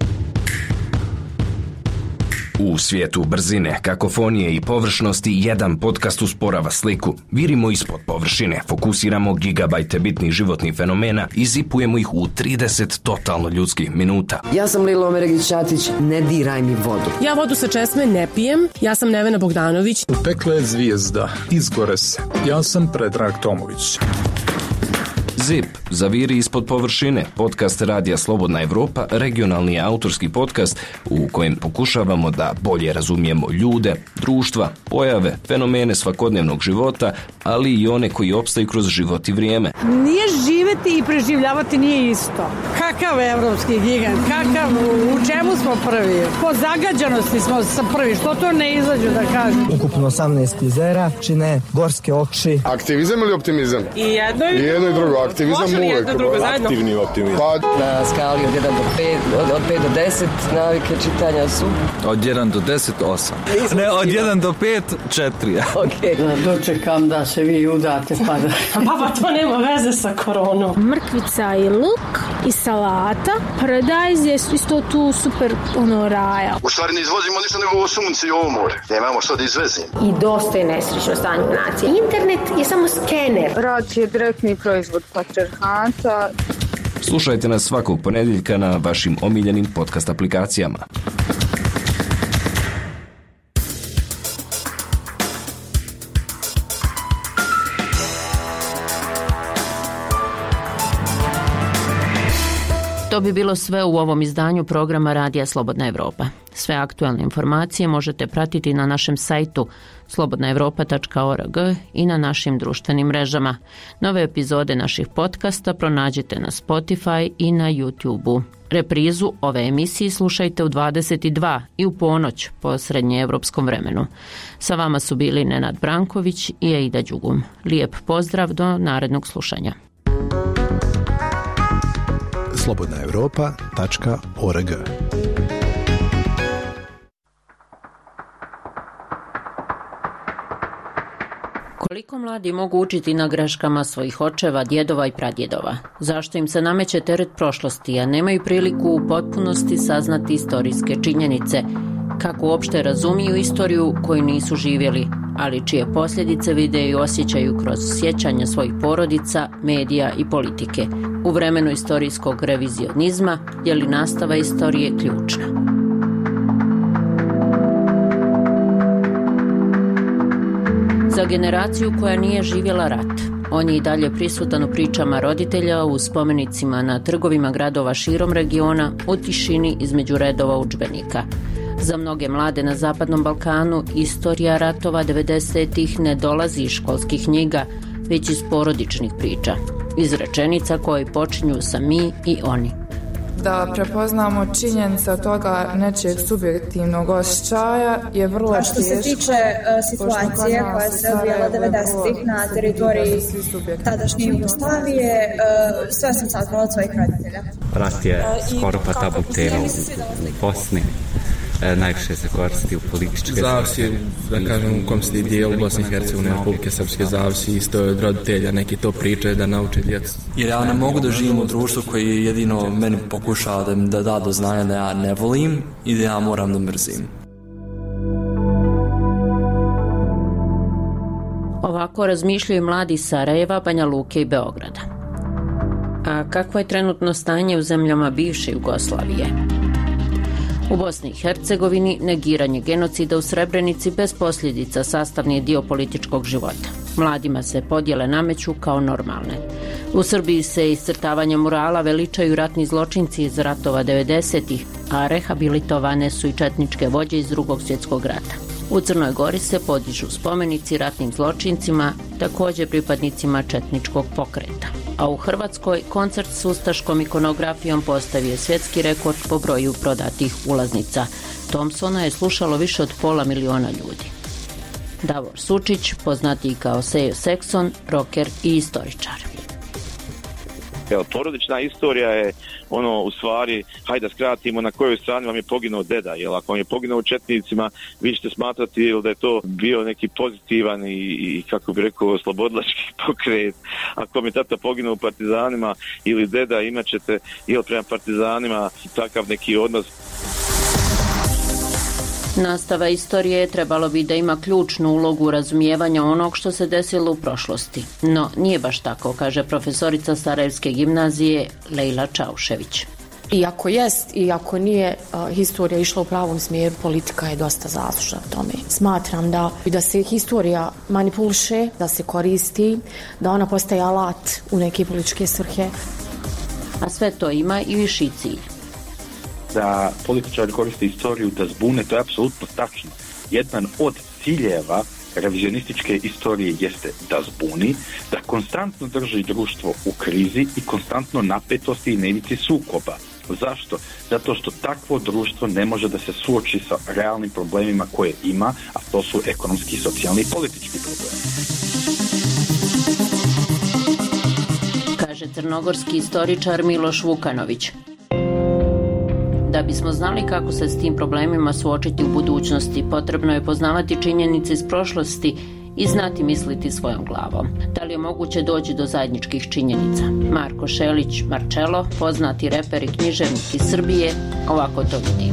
U svijetu brzine, kakofonije i površnosti jedan podcast usporava sliku. Virimo ispod površine, fokusiramo gigabajte bitnih životnih fenomena i zipujemo ih u 30 totalno ljudskih minuta. Ja sam Lilo Omeregić-Ćatić, ne diraj mi vodu. Ja vodu sa česme ne pijem, ja sam Nevena Bogdanović. U pekle je zvijezda, izgore se. Ja sam Predrag Tomović. ZIP, zaviri ispod površine, podcast Radija Slobodna Evropa, regionalni autorski podcast u kojem pokušavamo da bolje razumijemo ljude, društva, pojave, fenomene svakodnevnog života, ali i one koji opstaju kroz život i vrijeme. Nije živeti i preživljavati nije isto. Kakav evropski gigant, kakav, u čemu smo prvi? Po zagađanosti smo prvi, što to ne izađu da kažem? Ukupno 18 jezera, čine gorske okši. Aktivizam ili optimizam? I jedno i drugo. Aktivizam uvijek. Aktivni optimizam. Na skali od 1 do 5, od 5 do 10 navike čitanja su? Od 1 do 10, 8. Ne, od 1 do 5, 4. Ok. Dočekam da se vi udate pa da... Pa to nema veze sa koronom. Mrkvica i luk i salata. Paradajz je isto tu super raja. U stvari ne izvozimo ništa nego ovo sunce i ovo more. Nemamo što da izvezimo. I dosta je nesrećno stanje nacije. Internet je samo skener. Rad je direktni proizvod patrijarhata. Slušajte nas svakog ponedjeljka na vašim omiljenim podcast aplikacijama. To bi bilo sve u ovom izdanju programa Radija Slobodna Evropa. Sve aktualne informacije možete pratiti na našem sajtu slobodnaevropa.org i na našim društvenim mrežama. Nove epizode naših podcasta pronađite na Spotify i na YouTube-u. Reprizu ove emisije slušajte u 22 i u ponoć po srednjeevropskom vremenu. Sa vama su bili Nenad Branković i Eida Đugum. Lijep pozdrav do narednog slušanja. slobodnaevropa.org. Koliko mladi mogu učiti na greškama svojih očeva, djedova i pradjedova? Zašto im se nameće teret prošlosti, a nemaju priliku u potpunosti saznati istorijske činjenice? Kako uopšte razumiju istoriju koju nisu živjeli, ali čije posljedice vide i osjećaju kroz sjećanja svojih porodica, medija i politike? U vremenu istorijskog revizionizma je li nastava istorije ključna? Za generaciju koja nije živjela rat, on je i dalje prisutan u pričama roditelja, u spomenicima na trgovima gradova širom regiona, u tišini između redova udžbenika. Za mnoge mlade na Zapadnom Balkanu istorija ratova 90-ih ne dolazi iz školskih knjiga, već iz porodičnih priča, iz rečenica koje počinju sa mi i oni. Da prepoznamo činjenice toga nečijeg subjektivnog osjećaja je vrlo teško. Što se tiče situacije koja se odvijala 90-ih na teritoriji tadašnje Jugoslavije, sve sam saznala od svojih roditelja. Rat je skoro pa tabu tema u Bosni. Najviše se koristi u političke... Zavisi, da kažem, u kom se dijelu Bosne i Hercegovine, Republike Srpske, zavisi isto od roditelja, neki to pričaju da nauče djecu. Jer ja ne mogu da živim u društvu koji jedino meni pokušava da da do znanja da ja ne volim i da ja moram da mrzim. Ovako razmišljaju mladi Sarajeva, Banja Luke i Beograda. A kakvo je trenutno stanje u zemljama bivše Jugoslavije? U Bosni i Hercegovini negiranje genocida u Srebrenici bez posljedica sastavni je dio političkog života. Mladima se podjele nameću kao normalne. U Srbiji se iscrtavanjem murala veličaju ratni zločinci iz ratova 90-ih, a rehabilitovane su i četničke vođe iz Drugog svjetskog rata. U Crnoj Gori se podižu spomenici ratnim zločincima, također pripadnicima četničkog pokreta. A u Hrvatskoj koncert s ustaškom ikonografijom postavio svjetski rekord po broju prodatih ulaznica. Thompsona je slušalo više od 500.000 ljudi. Davor Sučić, poznatiji kao Sejo Sekson, rocker i istoričar. Evo, porodična istorija je ono, u stvari, hajde da skratimo na kojoj strani vam je poginuo deda, jer ako vam je poginuo u četnicima, vi ćete smatrati da je to bio neki pozitivan i kako bi rekao, oslobodilački pokret. Ako vam je tata poginuo u partizanima ili deda, imat ćete ili prema partizanima takav neki odnos. Nastava istorije trebalo bi da ima ključnu ulogu u razumijevanju onog što se desilo u prošlosti. No, nije baš tako, kaže profesorica Sarajevske gimnazije Lejla Čaušević. Iako jest, iako nije historija išla u pravom smjeru, politika je dosta zaslužna u tome. Smatram da se historija manipuliše, da se koristi, da ona postaje alat u neke političke svrhe. A sve to ima i viši cilj. Da političari koriste istoriju da zbune, to je apsolutno tačno. Jedan od ciljeva revizionističke istorije jeste da zbuni, da konstantno drži društvo u krizi i konstantno napetosti i nevici sukoba. Zašto? Zato što takvo društvo ne može da se suoči sa realnim problemima koje ima, a to su ekonomski, socijalni i politički problemi. Kaže crnogorski istoričar Miloš Vukanović. Da bismo znali kako se s tim problemima suočiti u budućnosti, potrebno je poznavati činjenice iz prošlosti i znati misliti svojom glavom. Da li je moguće doći do zajedničkih činjenica? Marko Šelić Marcello, poznati reper i književnik iz Srbije, ovako to vidi.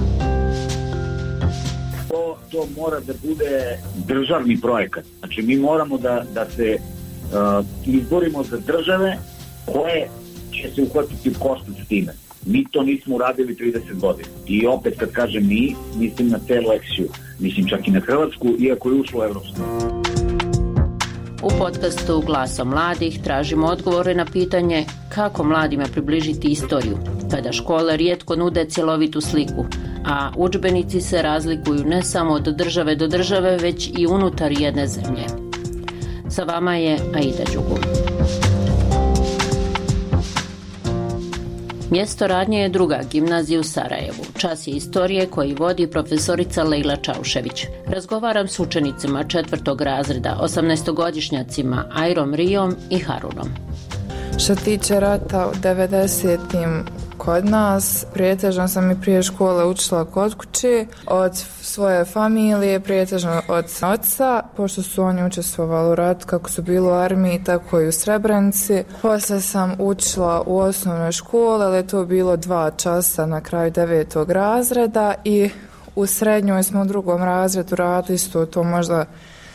To mora da bude državni projekat. Znači mi moramo da se izborimo za države koje će se uhvatiti u koštac s time. Mi to nismo uradili 30 godina. I opet kad kažem mi, mislim na celu eksiju. Mislim čak i na Hrvatsku, iako je ušlo u Evropsku. U podcastu Glasom mladih tražimo odgovore na pitanje kako mladima približiti istoriju, kada škole rijetko nude cjelovitu sliku, a udžbenici se razlikuju ne samo od države do države, već i unutar jedne zemlje. Sa vama je Aida Đugum. Mjesto radnje je druga gimnazija u Sarajevu. Čas je istorije koji vodi profesorica Lejla Čaušević. Razgovaram s učenicima 4. razreda, 18-godišnjacima Ajrom Rijom i Harunom. Što tiče rata u 90-im kod nas, prijetežno sam i prije škole učila kod kući, od svoje familije, prijetežno od oca, pošto su oni učestvovali u ratu kako su bili u armiji, tako i u Srebrenici. Poslije sam učila u osnovnoj školi, ali je to bilo 2 časa na kraju 9. razreda i u srednjoj smo u 2. razredu radili isto to možda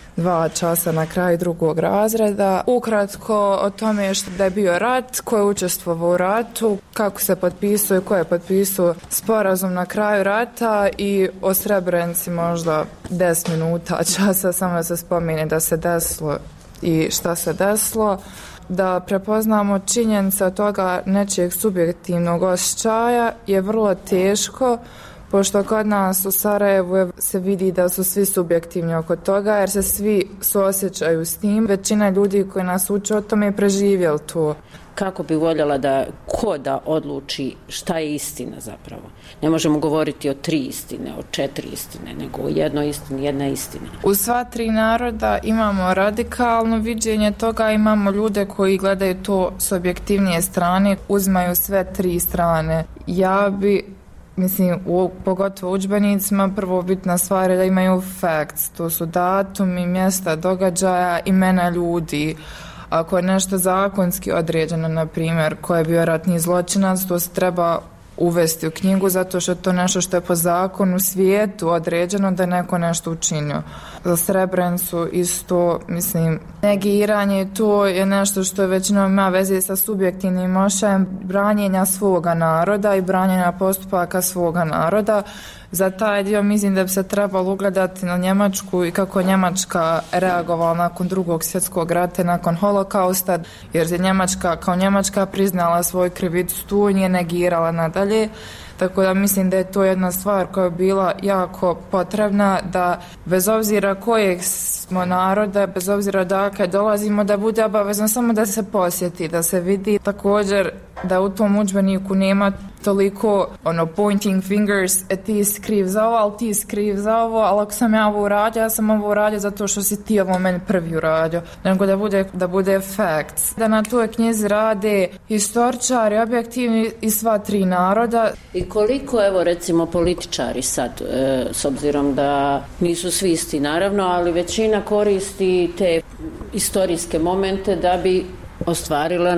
2 časa na kraju 2. razreda. Ukratko o tome da je bio rat, ko je učestvovao u ratu, kako se potpisuje, ko je potpisao sporazum na kraju rata i o Srebrenici možda 10 minuta časa, samo da se spomene da se desilo i šta se desilo. Da prepoznamo činjenice od toga nečijeg subjektivnog osjećaja je vrlo teško, pošto kod nas u Sarajevu se vidi da su svi subjektivni oko toga, jer se svi suosjećaju s tim. Većina ljudi koji nas uče o tome je preživjeli to. Kako bi voljela da ko da odluči šta je istina zapravo? Ne možemo govoriti o 3 istine, o 4 istine, nego o jednoj istini, jedna istina. U sva 3 naroda imamo radikalno viđenje toga, imamo ljude koji gledaju to s objektivnije strane, uzmaju sve 3 strane. Ja bi pogotovo u udžbenicima, prvo bitna stvar je da imaju facts, to su datumi, mjesta događaja, imena ljudi. Ako je nešto zakonski određeno, na primjer, ko je bio ratni zločinac, to se treba uvesti u knjigu, zato što je to nešto što je po zakonu svijetu određeno da je neko nešto učinio. Za Srebrenicu isto, negiranje, to je nešto što je većinom ima veze sa subjektivnim osjećajem branjenja svoga naroda i branjenja postupaka svoga naroda. Za taj dio mislim da bi se trebalo ugledati na Njemačku i kako Njemačka reagovala nakon 2. svjetskog rata, nakon holokausta, jer je Njemačka kao Njemačka priznala svoju krivicu tu i nije negirala nadalje. Tako da mislim da je to jedna stvar koja je bila jako potrebna, da bez obzira kojeg smo naroda, bez obzira odakle dolazimo, da bude obavezno samo da se posjeti, da se vidi. Također da u tom udžbeniku nema toliko pointing fingers, ti si kriv za ovo, ali ti si kriv za ovo, ali ako sam ja ovo uradio, ja sam ovo uradio zato što si ti ovo meni prvi uradio. Nego da bude facts. Da na toj knjizi rade historičari, objektivni i sva 3 naroda. I koliko, recimo, političari sad, s obzirom da nisu svi isti naravno, ali većina koristi te istorijske momente da bi ostvarila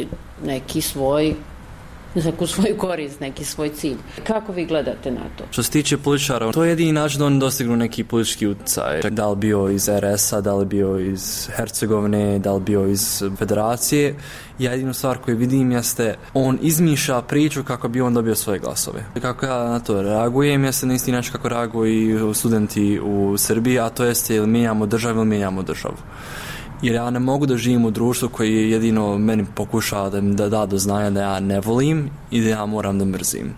neki svoj, neku svoju korist, neki svoj cilj. Kako vi gledate na to? Što se tiče političara, to je jedini način da oni dostignu neki politički utjecaj. Da li bio iz RS-a, da li bio iz Hercegovine, da li bio iz Federacije. Ja jedinu stvar koju vidim jeste, on izmišlja priču kako bi on dobio svoje glasove. Kako ja na to reagujem, jeste na isti način kako reaguju studenti u Srbiji, a to jeste ili mijenjamo državu ili mijenjamo državu. Jer ja ne mogu da živim u društvu koji jedino meni pokušava da da do znanja da ja ne volim i da ja moram da mrzim.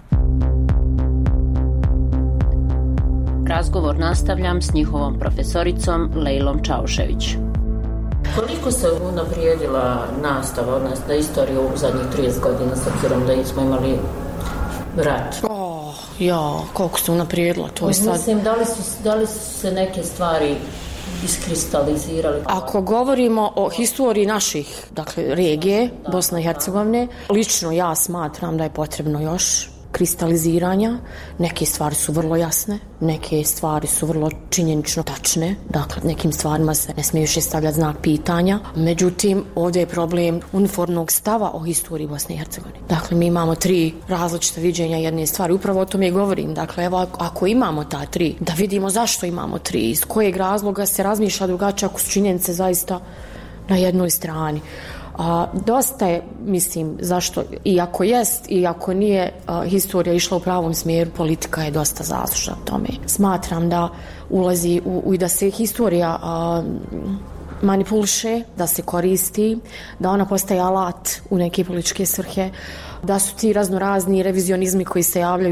Razgovor nastavljam s njihovom profesoricom Lejlom Čaušević. Koliko se unaprijedila nastava, odnosno istorija u zadnjih 30 godina, s obzirom da smo imali rat? Koliko se unaprijedila, to je sad... Mislim, da li su se neke stvari iskristalizirali? Ako govorimo o historiji naših, regije, Bosne i Hercegovine, lično ja smatram da je potrebno još kristaliziranja. Neke stvari su vrlo jasne, neke stvari su vrlo činjenično tačne, nekim stvarima se ne smije više stavljati znak pitanja. Međutim, ovdje je problem uniformnog stava o historiji Bosne i Hercegovine. Mi imamo 3 različita viđenja jedne stvari. Upravo o tome govorim. Ako imamo ta 3, da vidimo zašto imamo 3, iz kojeg razloga se razmišlja drugačije ako su činjenice zaista na jednoj strani. Dosta je, zašto, i ako jest i ako nije historija išla u pravom smjeru, politika je dosta zaslužna u tome. Smatram da ulazi i da se historija manipuliše, da se koristi, da ona postaje alat u neke političke svrhe, da su ti raznorazni revizionizmi koji se javljaju upravo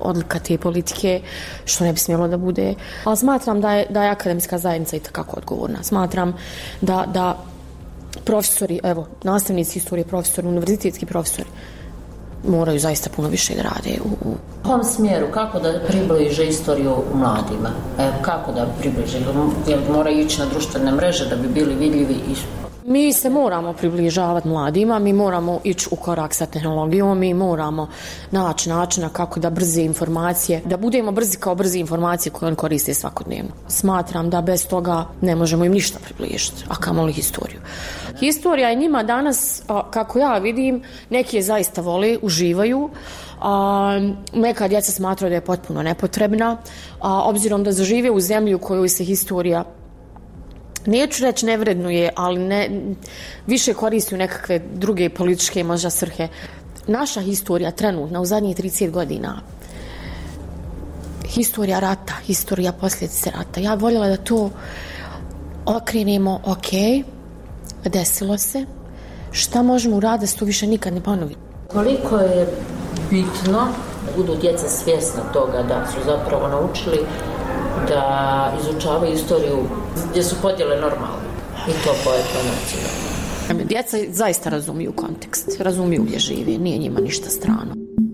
odlika te politike, što ne bi smjelo da bude. Ali smatram da je akademska zajednica i takako odgovorna. Smatram da profesori, evo, nastavnici istorije, profesori, univerzitetski profesori, moraju zaista puno više da rade u kom smjeru, kako da približe istoriju mladima? Kako da približe? Jel moraju ići na društvene mreže da bi bili vidljivi? Mi se moramo približavati mladima, mi moramo ići u korak sa tehnologijom, mi moramo naći načina kako da brze informacije, da budemo brzi kao brze informacije koje on koriste svakodnevno. Smatram da bez toga ne možemo im ništa približiti, a kamoli historiju. Historija je njima danas, kako ja vidim, neki je zaista vole, uživaju, neka djeca smatraju da je potpuno nepotrebna, obzirom da zažive u zemlji u kojoj se historija, neću reći ne vrednuje, ali više koristi u nekakve druge političke možda svrhe. Naša historija trenutna u zadnjih 30 godina, historija rata, historija posljedice rata, ja voljela da to okrenemo, ok, desilo se, šta možemo uraditi da se to više nikad ne ponovi. Koliko je bitno da budu djeca svjesna toga da su zapravo naučili da izučavaju istoriju gdje su podjele normalne i to po etnocenu. Djeca zaista razumiju kontekst, razumiju gdje žive, nije njima ništa strano.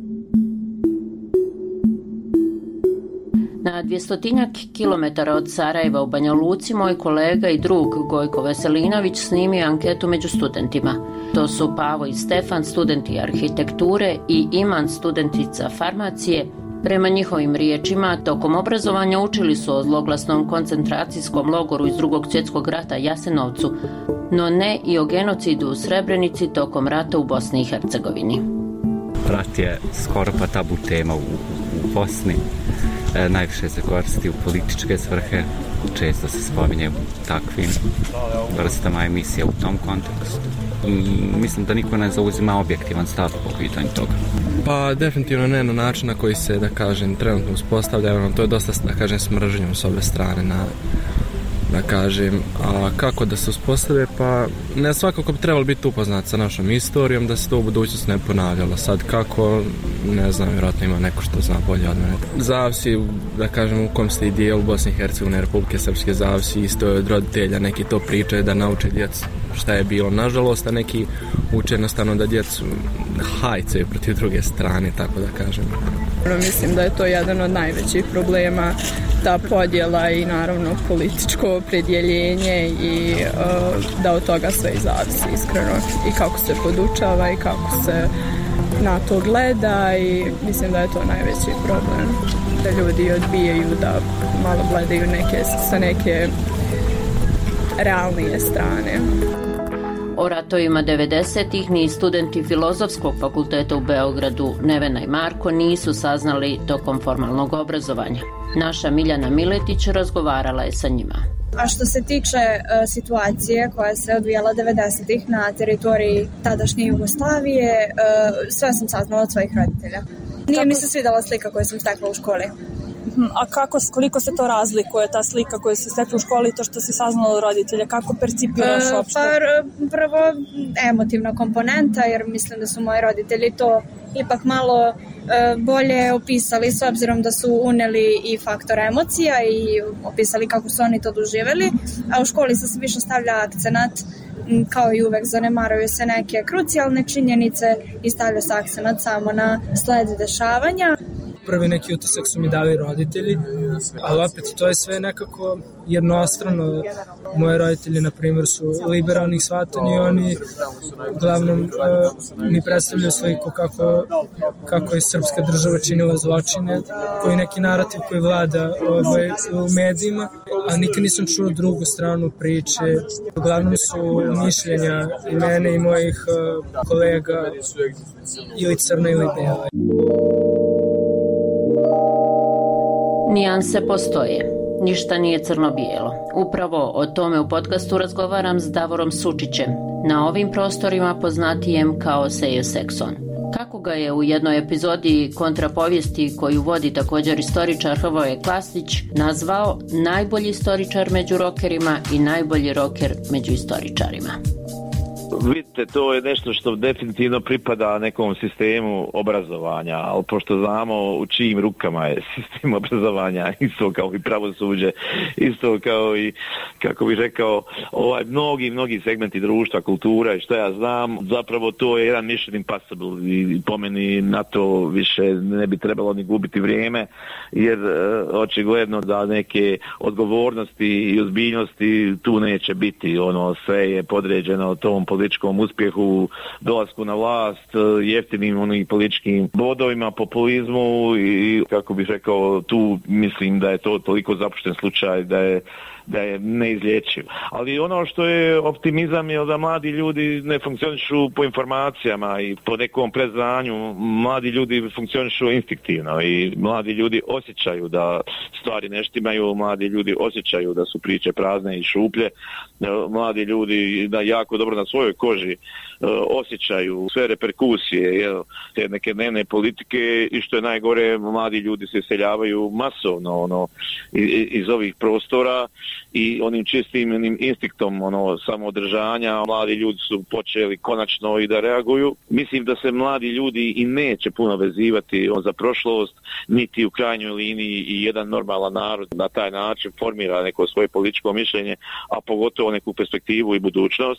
Na 200 kilometara od Sarajeva u Banja Luci moj kolega i drug Gojko Veselinović snimio anketu među studentima. To su Pavo i Stefan, studenti arhitekture, i Iman, studentica farmacije. Prema njihovim riječima, tokom obrazovanja učili su o zloglasnom koncentracijskom logoru iz Drugog svjetskog rata Jasenovcu, no ne i o genocidu u Srebrenici tokom rata u Bosni i Hercegovini. Rat je skoro pa tabu tema u Bosni. Najviše se koristi u političke svrhe, često se spominje u takvim vrstama emisija u tom kontekstu. Mislim da niko ne zauzima objektivan stav po pitanju toga. Pa definitivno ne na način na koji se, da kažem, trenutno uspostavlja, to je dosta, da kažem, s mržnjom s ove strane, da kažem, a kako da se uspostave, pa ne svakako bi trebalo biti upoznat sa našom istorijom, da se to u budućnosti ne ponavljalo. Sad kako, ne znam, vjerojatno ima neko što zna bolje od mene. Zavisi, da kažem, u kom ste i dijelu Bosne i Hercegovine, Republike Srpske, zavisi isto od roditelja, neki to pričaju da nauče djecu šta je bilo. Nažalost, a neki uče jednostavno da djecu hajcaju protiv druge strane, tako da kažem. Mislim da je to jedan od najvećih problema, ta podjela i naravno političko opredjeljenje i da od toga sve i zavisi iskreno i kako se podučava i kako se na to gleda i mislim da je to najveći problem. Da ljudi odbijaju da malo gledaju sa neke realnije strane. O ratovima 90-ih ni studenti Filozofskog fakulteta u Beogradu Nevena i Marko nisu saznali tokom formalnog obrazovanja. Naša Miljana Miletić razgovarala je sa njima. A što se tiče situacije koja se odvijala 90-ih na teritoriji tadašnje Jugoslavije, sve sam saznala od svojih roditelja. Nije mi se svidjela slika koju sam stekla u školi. A koliko se to razlikuje, ta slika koju se stekla u školi i to što si saznala od roditelja? Kako percipiraš uopšte? Prvo, emotivna komponenta, jer mislim da su moji roditelji to ipak malo bolje opisali, s obzirom da su uneli i faktor emocija i opisali kako su oni to doživjeli, a u školi se više stavlja akcenat, kao i uvek zanemaruju se neke krucijalne činjenice i stavlja se akcenat samo na sled dešavanja. Prvi neki utisak su mi dali roditelji, ali opet to je sve nekako jednostrano. Moji roditelji, na primjer, su liberalnih shvatanja i oni uglavnom mi predstavljaju sliku kako je srpska država činila zločine, koji neki narativ koji vlada u medijima, a nikad nisam čuo drugu stranu priče. Uglavnom su mišljenja i mene i mojih kolega ili crna ili bela. Nijanse postoje. Ništa nije crno-bijelo. Upravo o tome u podcastu razgovaram s Davorom Sučićem, na ovim prostorima poznatijem kao Sejo Sekson. Kako ga je u jednoj epizodi kontrapovijesti koju vodi također istoričar Hrvoje Klasnić nazvao najbolji istoričar među rokerima i najbolji roker među istoričarima. Vidite, to je nešto što definitivno pripada nekom sistemu obrazovanja, ali pošto znamo u čijim rukama je sistem obrazovanja, isto kao i pravosuđe, isto kao i, kako bih rekao, mnogi segmenti društva, kultura i što ja znam, zapravo to je jedan mission impossible i po meni na to više ne bi trebalo ni gubiti vrijeme, jer očigledno da neke odgovornosti i ozbiljnosti tu neće biti. Sve je podređeno tom političkom uspjehu, dolasku na vlast, jeftinim političkim bodovima, populizmu i, kako bih rekao, tu mislim da je to toliko zapušten slučaj da je neizlječiv. Ali ono što je optimizam je da mladi ljudi ne funkcionišu po informacijama i po nekom predznanju. Mladi ljudi funkcionišu instinktivno i mladi ljudi osjećaju da stvari ne štimaju, mladi ljudi osjećaju da su priče prazne i šuplje, mladi ljudi da jako dobro na svojoj koži osjećaju sve reperkusije te neke dnevne politike i što je najgore, mladi ljudi se iseljavaju masovno iz ovih prostora i onim čistim instinktom samoodržanja mladi ljudi su počeli konačno i da reaguju. Mislim da se mladi ljudi i neće puno vezivati za prošlost, niti u krajnjoj liniji i jedan normalan narod na taj način formira neko svoje političko mišljenje, a pogotovo neku perspektivu i budućnost.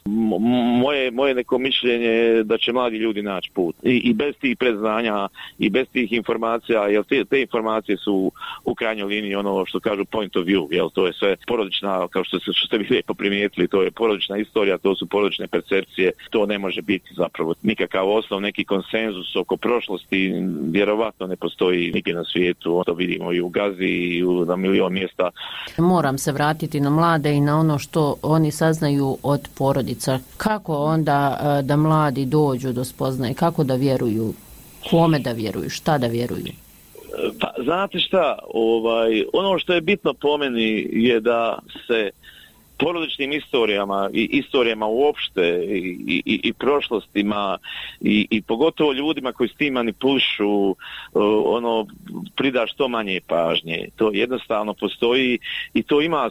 Moje neko mišljenje je da će mladi ljudi naći put. I bez tih predznanja i bez tih informacija, jer te informacije su u krajnjoj liniji ono što kažu point of view, jer to je sve porodična, kao što ste vi lijepo primijetili, to je porodična istorija, to su porodične percepcije, to ne može biti zapravo nikakav osnov, neki konsenzus oko prošlosti, vjerovatno ne postoji nigdje na svijetu, to vidimo i u Gazi i na milion mjesta. Moram se vratiti na mlade i na ono što oni saznaju od porodica. Kako onda da mladi dođu do spoznaje, kako da vjeruju, kome da vjeruju, šta da vjeruju? Pa, znate šta, ono što je bitno po meni je da se porodičnim istorijama i istorijama uopšte i prošlostima i pogotovo ljudima koji s tim manipulišu prida što manje pažnje. To jednostavno postoji i to ima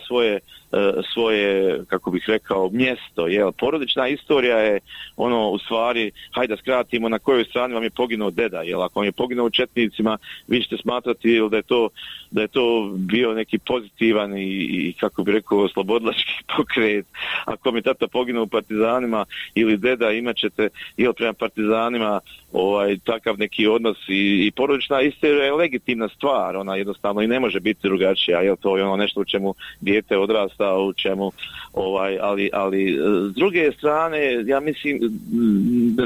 svoje, kako bih rekao, mjesto. Porodična istorija je u stvari, hajde da skratimo, na kojoj strani vam je poginuo deda. Ako vam je poginuo u četnicima, vi ćete smatrati da je to bio neki pozitivan i kako bih rekao, slobodilački pokret. Ako mi tata poginuo u partizanima ili deda, imat ćete prema partizanima takav neki odnos i porodična istorija je legitimna stvar, ona jednostavno i ne može biti drugačija, to je nešto u čemu dijete odrasta, u čemu ali s druge strane ja mislim da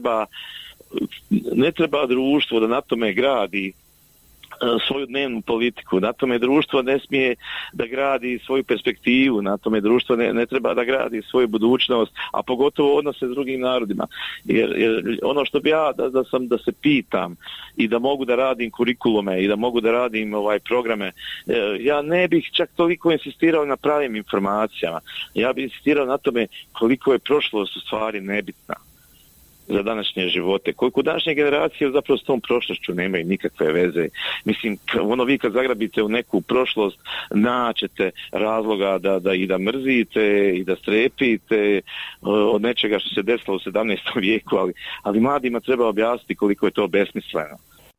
ne treba društvo da na tome gradi svoju dnevnu politiku, na tome društvo ne smije da gradi svoju perspektivu, na tome društvo ne treba da gradi svoju budućnost, a pogotovo odnose s drugim narodima. Jer ono što bi ja da se pitam i da mogu da radim kurikulume i da mogu da radim programe, ja ne bih čak toliko insistirao na pravim informacijama. Ja bih insistirao na tome koliko je prošlost u stvari nebitna za današnje živote. Koliko današnje generacije zapravo s tom prošlošću nemaju nikakve veze. Mislim, vi kad zagrabite u neku prošlost, naćete razloga da mrzite i da strepite od nečega što se desilo u 17. vijeku, ali mladima treba objasniti koliko je to besmisleno.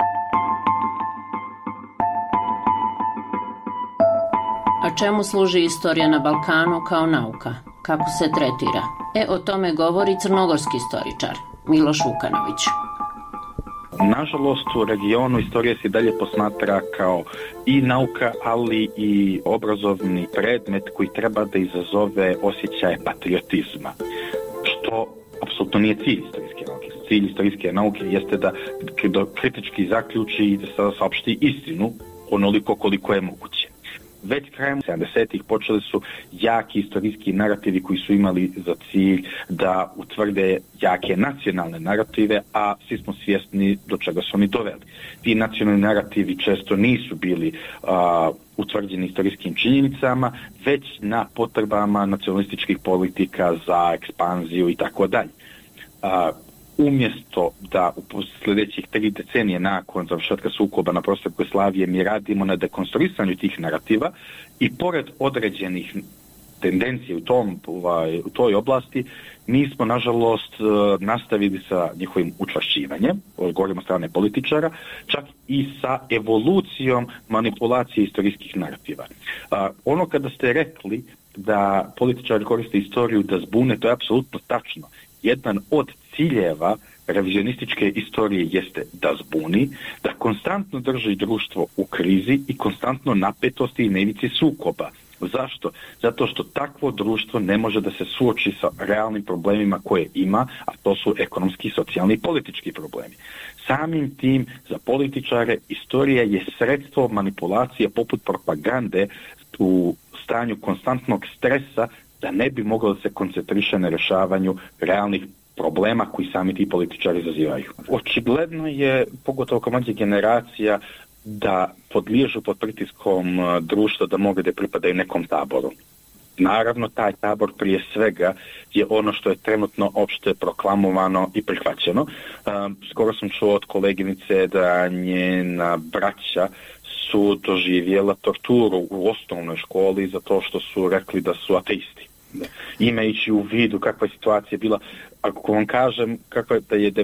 A čemu služi istorija na Balkanu kao nauka? Kako se tretira? O tome govori crnogorski istoričar Miloš Vukanović. Nažalost, u regionu istorija se dalje posmatra kao i nauka, ali i obrazovni predmet koji treba da izazove osjećaje patriotizma, što apsolutno nije cilj istorijske nauke. Cilj istorijske nauke jeste da kritički zaključi i da saopšti istinu onoliko koliko je moguće. Već krajem 70-ih počeli su jaki istorijski narativi koji su imali za cilj da utvrde jake nacionalne narative, a svi smo svjesni do čega su oni doveli. Ti nacionalni narativi često nisu bili utvrđeni istorijskim činjenicama, već na potrebama nacionalističkih politika za ekspanziju i tako dalje. Umjesto da u sljedećih 3 decenije nakon završetka sukoba na prostoru Jugoslavije mi radimo na dekonstruisanju tih narativa i pored određenih tendencije u toj oblasti, mi smo nažalost nastavili sa njihovim učvršćivanjem, govorimo strane političara, čak i sa evolucijom manipulacije istorijskih narativa. Ono kada ste rekli da političari koriste istoriju da zbune, to je apsolutno tačno. Jedan od ciljeva revizionističke istorije jeste da zbuni, da konstantno drži društvo u krizi i konstantno napetosti i na ivici sukoba. Zašto? Zato što takvo društvo ne može da se suoči sa realnim problemima koje ima, a to su ekonomski, socijalni i politički problemi. Samim tim, za političare, istorija je sredstvo manipulacije poput propagande u stanju konstantnog stresa da ne bi moglo da se koncentriše na rješavanju realnih problema koji sami ti političari izazivaju. Očigledno je, pogotovo kao mlađa generacija, da podliježu pod pritiskom društva da mogu da pripadaju nekom taboru. Naravno, taj tabor prije svega je ono što je trenutno opšte proklamovano i prihvaćeno. Skoro sam čuo od koleginice da njena braća su doživjela torturu u osnovnoj školi zato što su rekli da su ateisti. Imajući u vidu kakva je situacija bila, ako vam kažem kako je da je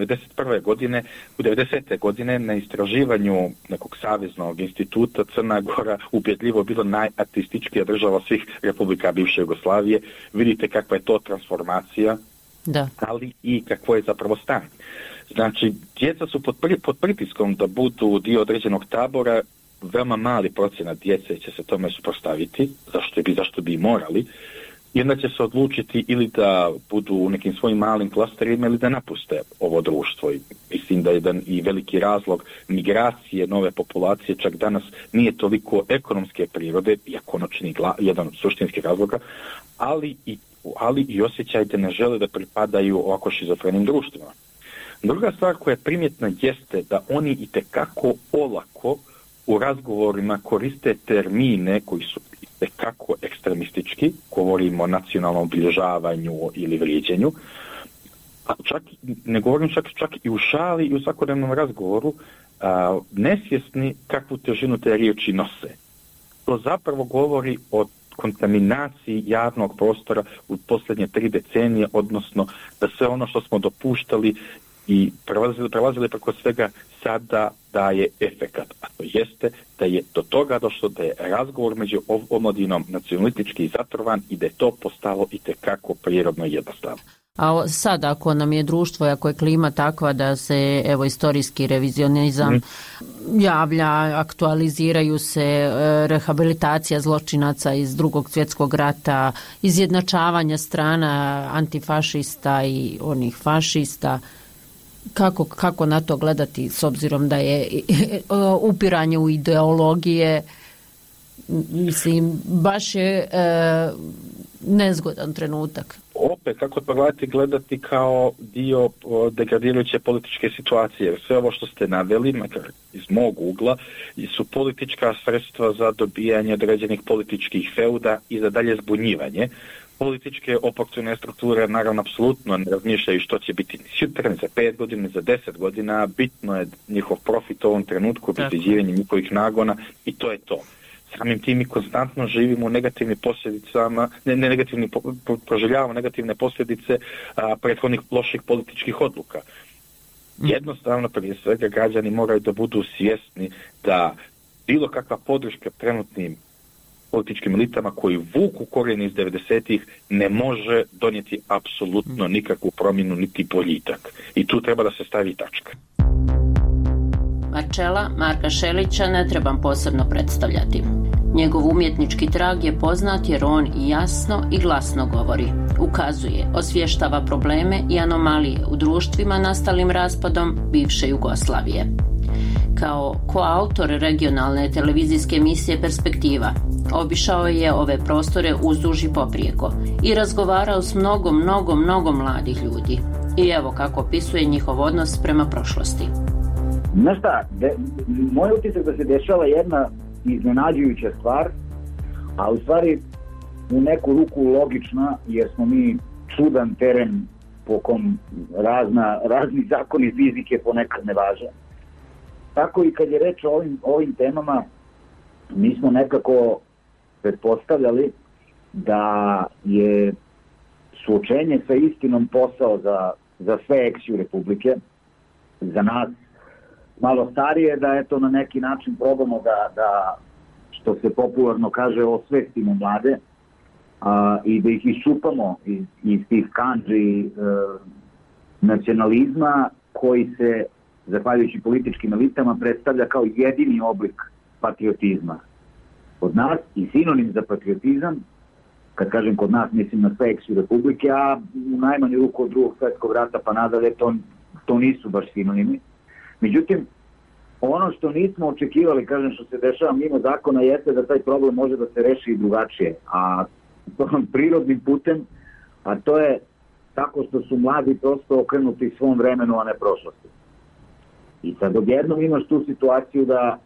90. godine na istraživanju nekog saveznog instituta Crna Gora ubjedljivo bilo najateističkija država svih republika bivše Jugoslavije, vidite kakva je to transformacija, da. Ali i kakvo je zapravo stanje. Znači, djeca su pod pritiskom da budu dio određenog tabora, veoma mali procenat djece će se tome suprotstaviti, zašto bi i morali, i onda će se odlučiti ili da budu u nekim svojim malim klasterima ili da napuste ovo društvo. I mislim da je jedan i veliki razlog migracije nove populacije čak danas nije toliko ekonomske prirode, iako jedan od suštinskih razloga, ali i osjećaj da ne žele da pripadaju ovako šizofrenim društvima. Druga stvar koja je primjetna jeste da oni itekako olako u razgovorima koriste termine koji su itekako ekstremistički, govorimo o nacionalnom obilježavanju ili vrijeđenju, a ne govorim čak i u šali i u svakodnevnom razgovoru, nesvjesni kakvu težinu te riječi nose. To zapravo govori o kontaminaciji javnog prostora u posljednje 3 decenije, odnosno da sve ono što smo dopuštali i prelazili preko svega sada daje efekat. A to jeste da je do toga došlo da je razgovor među omladinom nacionalistički zatrovan i da je to postalo itekako prirodno i jednostavno. A sad ako nam je društvo, ako je klima takva da se istorijski revizionizam javlja, aktualiziraju se, rehabilitacija zločinaca iz Drugog svjetskog rata, izjednačavanja strana antifašista i onih fašista, kako na to gledati s obzirom da je upiranje u ideologije, mislim, baš je nezgodan trenutak. Opet, kako to gledati kao dio degradirajuće političke situacije. Sve ovo što ste naveli, makar iz mog ugla, su politička sredstva za dobijanje određenih političkih feuda i za dalje zbunjivanje. Političke oportune strukture naravno apsolutno ne razmišljaju što će biti sutra, za 5 godina, za 10 godina. Bitno je njihov profit u ovom trenutku, obezbeđivanje njihovih nagona i to je to. Samim tim mi konstantno živimo u negativnim posljedicama, proživljavamo negativne posljedice prethodnih loših političkih odluka. Jednostavno, prije svega, građani moraju da budu svjesni da bilo kakva podrška trenutnim političkim elitama koji vuku korijene iz 90-ih ne može donijeti apsolutno nikakvu promjenu niti boljitak. I tu treba da se stavi tačka. Marčela Marka Šelića ne trebam posebno predstavljati. Njegov umjetnički trag je poznat jer on i jasno i glasno govori, ukazuje, osvještava probleme i anomalije u društvima nastalim raspadom bivše Jugoslavije. Kao koautor regionalne televizijske emisije Perspektiva, obišao je ove prostore uzduž i poprijeko i razgovarao s mnogo mladih ljudi. I evo kako opisuje njihov odnos prema prošlosti. Znaš šta, moj utisak da se dešava jedna iznenađujuća stvar, a u stvari u neku ruku logična, jer smo mi čudan teren po kom razni zakoni fizike ponekad ne važe. Tako i kad je reč o ovim temama, mi smo nekako pretpostavljali da je suočenje sa istinom posao za sve eksiju Republike, za nas malo starije, da eto na neki način probamo da što se popularno kaže, osvestimo mlade i da ih iščupamo iz tih kandži nacionalizma koji se, zahvaljujući političkim elitama, predstavlja kao jedini oblik patriotizma. Kod nas i sinonim za patriotizam, kad kažem kod nas mislim na sve eksiju Republike, a u najmanju ruku od Drugog svjetskog rata pa nadalje to nisu baš sinonimi. Međutim, ono što nismo očekivali, kažem, što se dešava mimo zakona, jeste da taj problem može da se reši i drugačije, a prirodnim putem, a to je tako što su mladi prosto okrenuti svom vremenu, a ne prošlosti. I sad odjednom imaš tu situaciju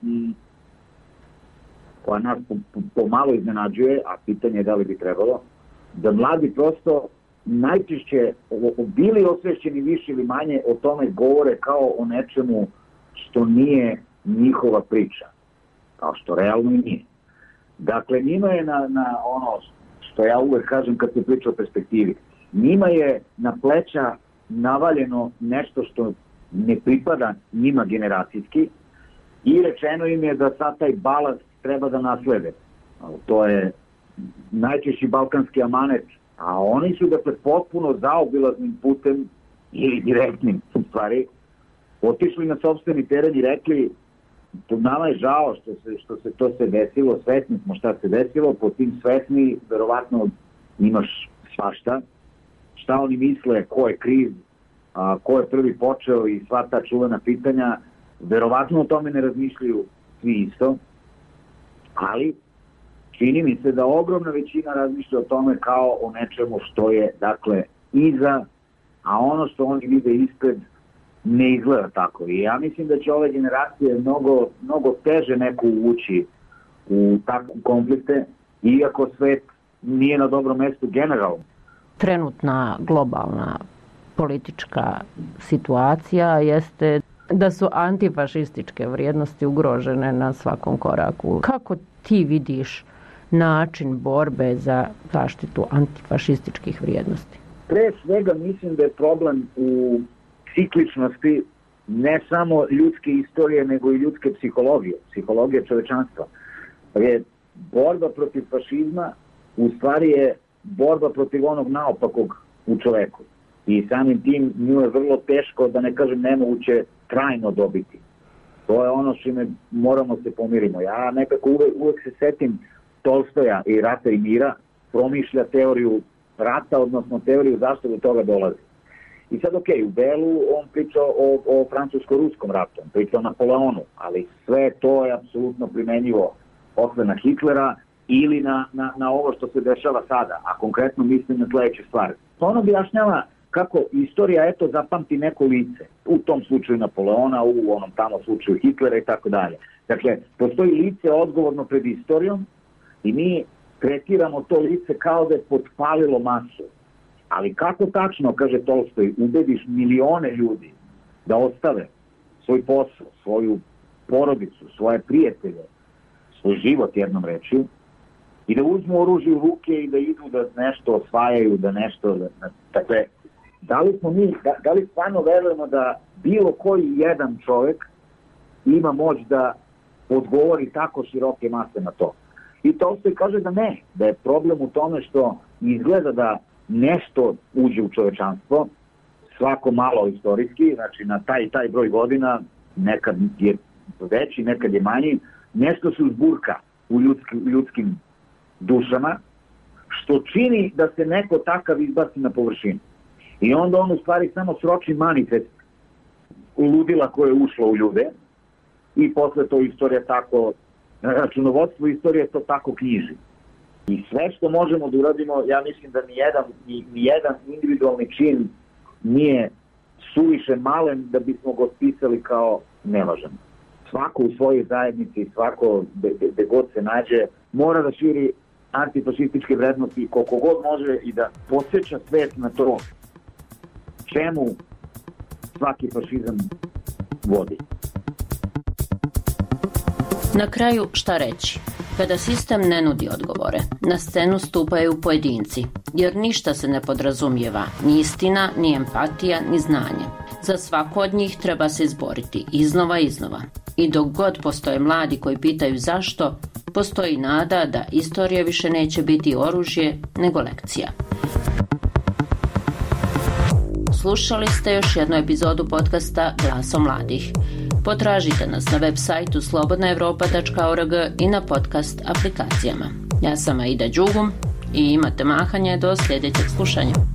koja nas pomalo iznenađuje, a pitanje je da li bi trebalo, da mladi prosto najčešće bili osvešćeni više ili manje o tome govore kao o nečemu što nije njihova priča, kao što realno i nije. Dakle, njima je na ono što ja uvek kažem kad se priča o perspektivi, njima je na pleća navaljeno nešto što ne pripada njima generacijski i rečeno im je da sad taj balast treba da naslede. To je najčešći balkanski amanet, a oni su dakle potpuno zaobilaznim putem ili direktnim u stvari otišli na sopstveni teren i rekli nama je žao što se to se desilo, svesni smo šta se desilo, po tim svesni verovatno imaš svašta, šta oni misle, ko je kriv, ko je prvi počeo i sva ta čuvena pitanja, verovatno o tome ne razmišljaju svi isto, ali čini mi se da ogromna većina razmišlja o tome kao o nečemu što je dakle iza, a ono što oni vide ispred ne izgleda tako. I ja mislim da će ove generacije mnogo teže neko uvući u takve konflikte, iako svet nije na dobrom mestu generalno. Trenutna globalna politička situacija jeste da su antifašističke vrijednosti ugrožene na svakom koraku. Kako ti vidiš način borbe za zaštitu antifašističkih vrijednosti? Pre svega mislim da je problem u cikličnosti ne samo ljudske istorije, nego i ljudske psihologije čovečanstva. Jer borba protiv fašizma u stvari je borba protiv onog naopakog u čoveku. I samim tim nju je vrlo teško, da ne kažem nemoguće, trajno dobiti. To je ono čime moramo se pomirimo. Ja nekako uvek se setim Tolstoja i Rata i mira, promišlja teoriju rata, odnosno teoriju zašto do toga dolazi. I sad, u delu on priča o francusko-ruskom ratu, on priča o Napoleonu, ali sve to je apsolutno primenjivo posle na Hitlera ili na ovo što se dešava sada, a konkretno mislim na sledeće stvari. On objašnjava kako istorija zapamti neko lice, u tom slučaju Napoleona, u onom tamo slučaju Hitlera i tako dalje. Dakle, postoji lice odgovorno pred istorijom i mi tretiramo to lice kao da je potpalilo masu. Ali kako tačno, kaže Tolstoj, ubediš milione ljudi da ostave svoj posao, svoju porodicu, svoje prijatelje, svoj život jednom rečju i da uzmu oružje u ruke i da idu da nešto osvajaju, da nešto... Dakle, da li stvarno verujemo da bilo koji jedan čovjek ima moć da odgovori tako široke mase na to? I Tolstoj kaže da ne, da je problem u tome što izgleda da nešto uđe u čovečanstvo, svako malo istorijski, znači na taj broj godina, nekad je veći, nekad je manji, nešto se uzburka u ljudskim dušama, što čini da se neko takav izbaci na površinu. I onda on u stvari samo sroči manifest ludila koje je ušlo u ljude i posle to istorija tako, računovodstvo istorije to tako knjiži. I sve što možemo da uradimo, ja mislim da nijedan individualni čin nije suviše malen da bismo ga otpisali kao nevažan. Svako u svojoj zajednici, svako gde god se nađe, mora da širi antifašističke vrednosti koliko god može i da podsjeća svet na to čemu svaki fašizam vodi. Na kraju šta reći? Kada sistem ne nudi odgovore, na scenu stupaju pojedinci, jer ništa se ne podrazumijeva, ni istina, ni empatija, ni znanje. Za svako od njih treba se izboriti iznova i iznova. I dok god postoje mladi koji pitaju zašto, postoji nada da istorija više neće biti oružje nego lekcija. Slušali ste još jednu epizodu podcasta Glasom mladih. Potražite nas na web sajtu slobodnaevropa.org i na podcast aplikacijama. Ja sam Aida Đugum i imate mahanje do sljedećeg slušanja.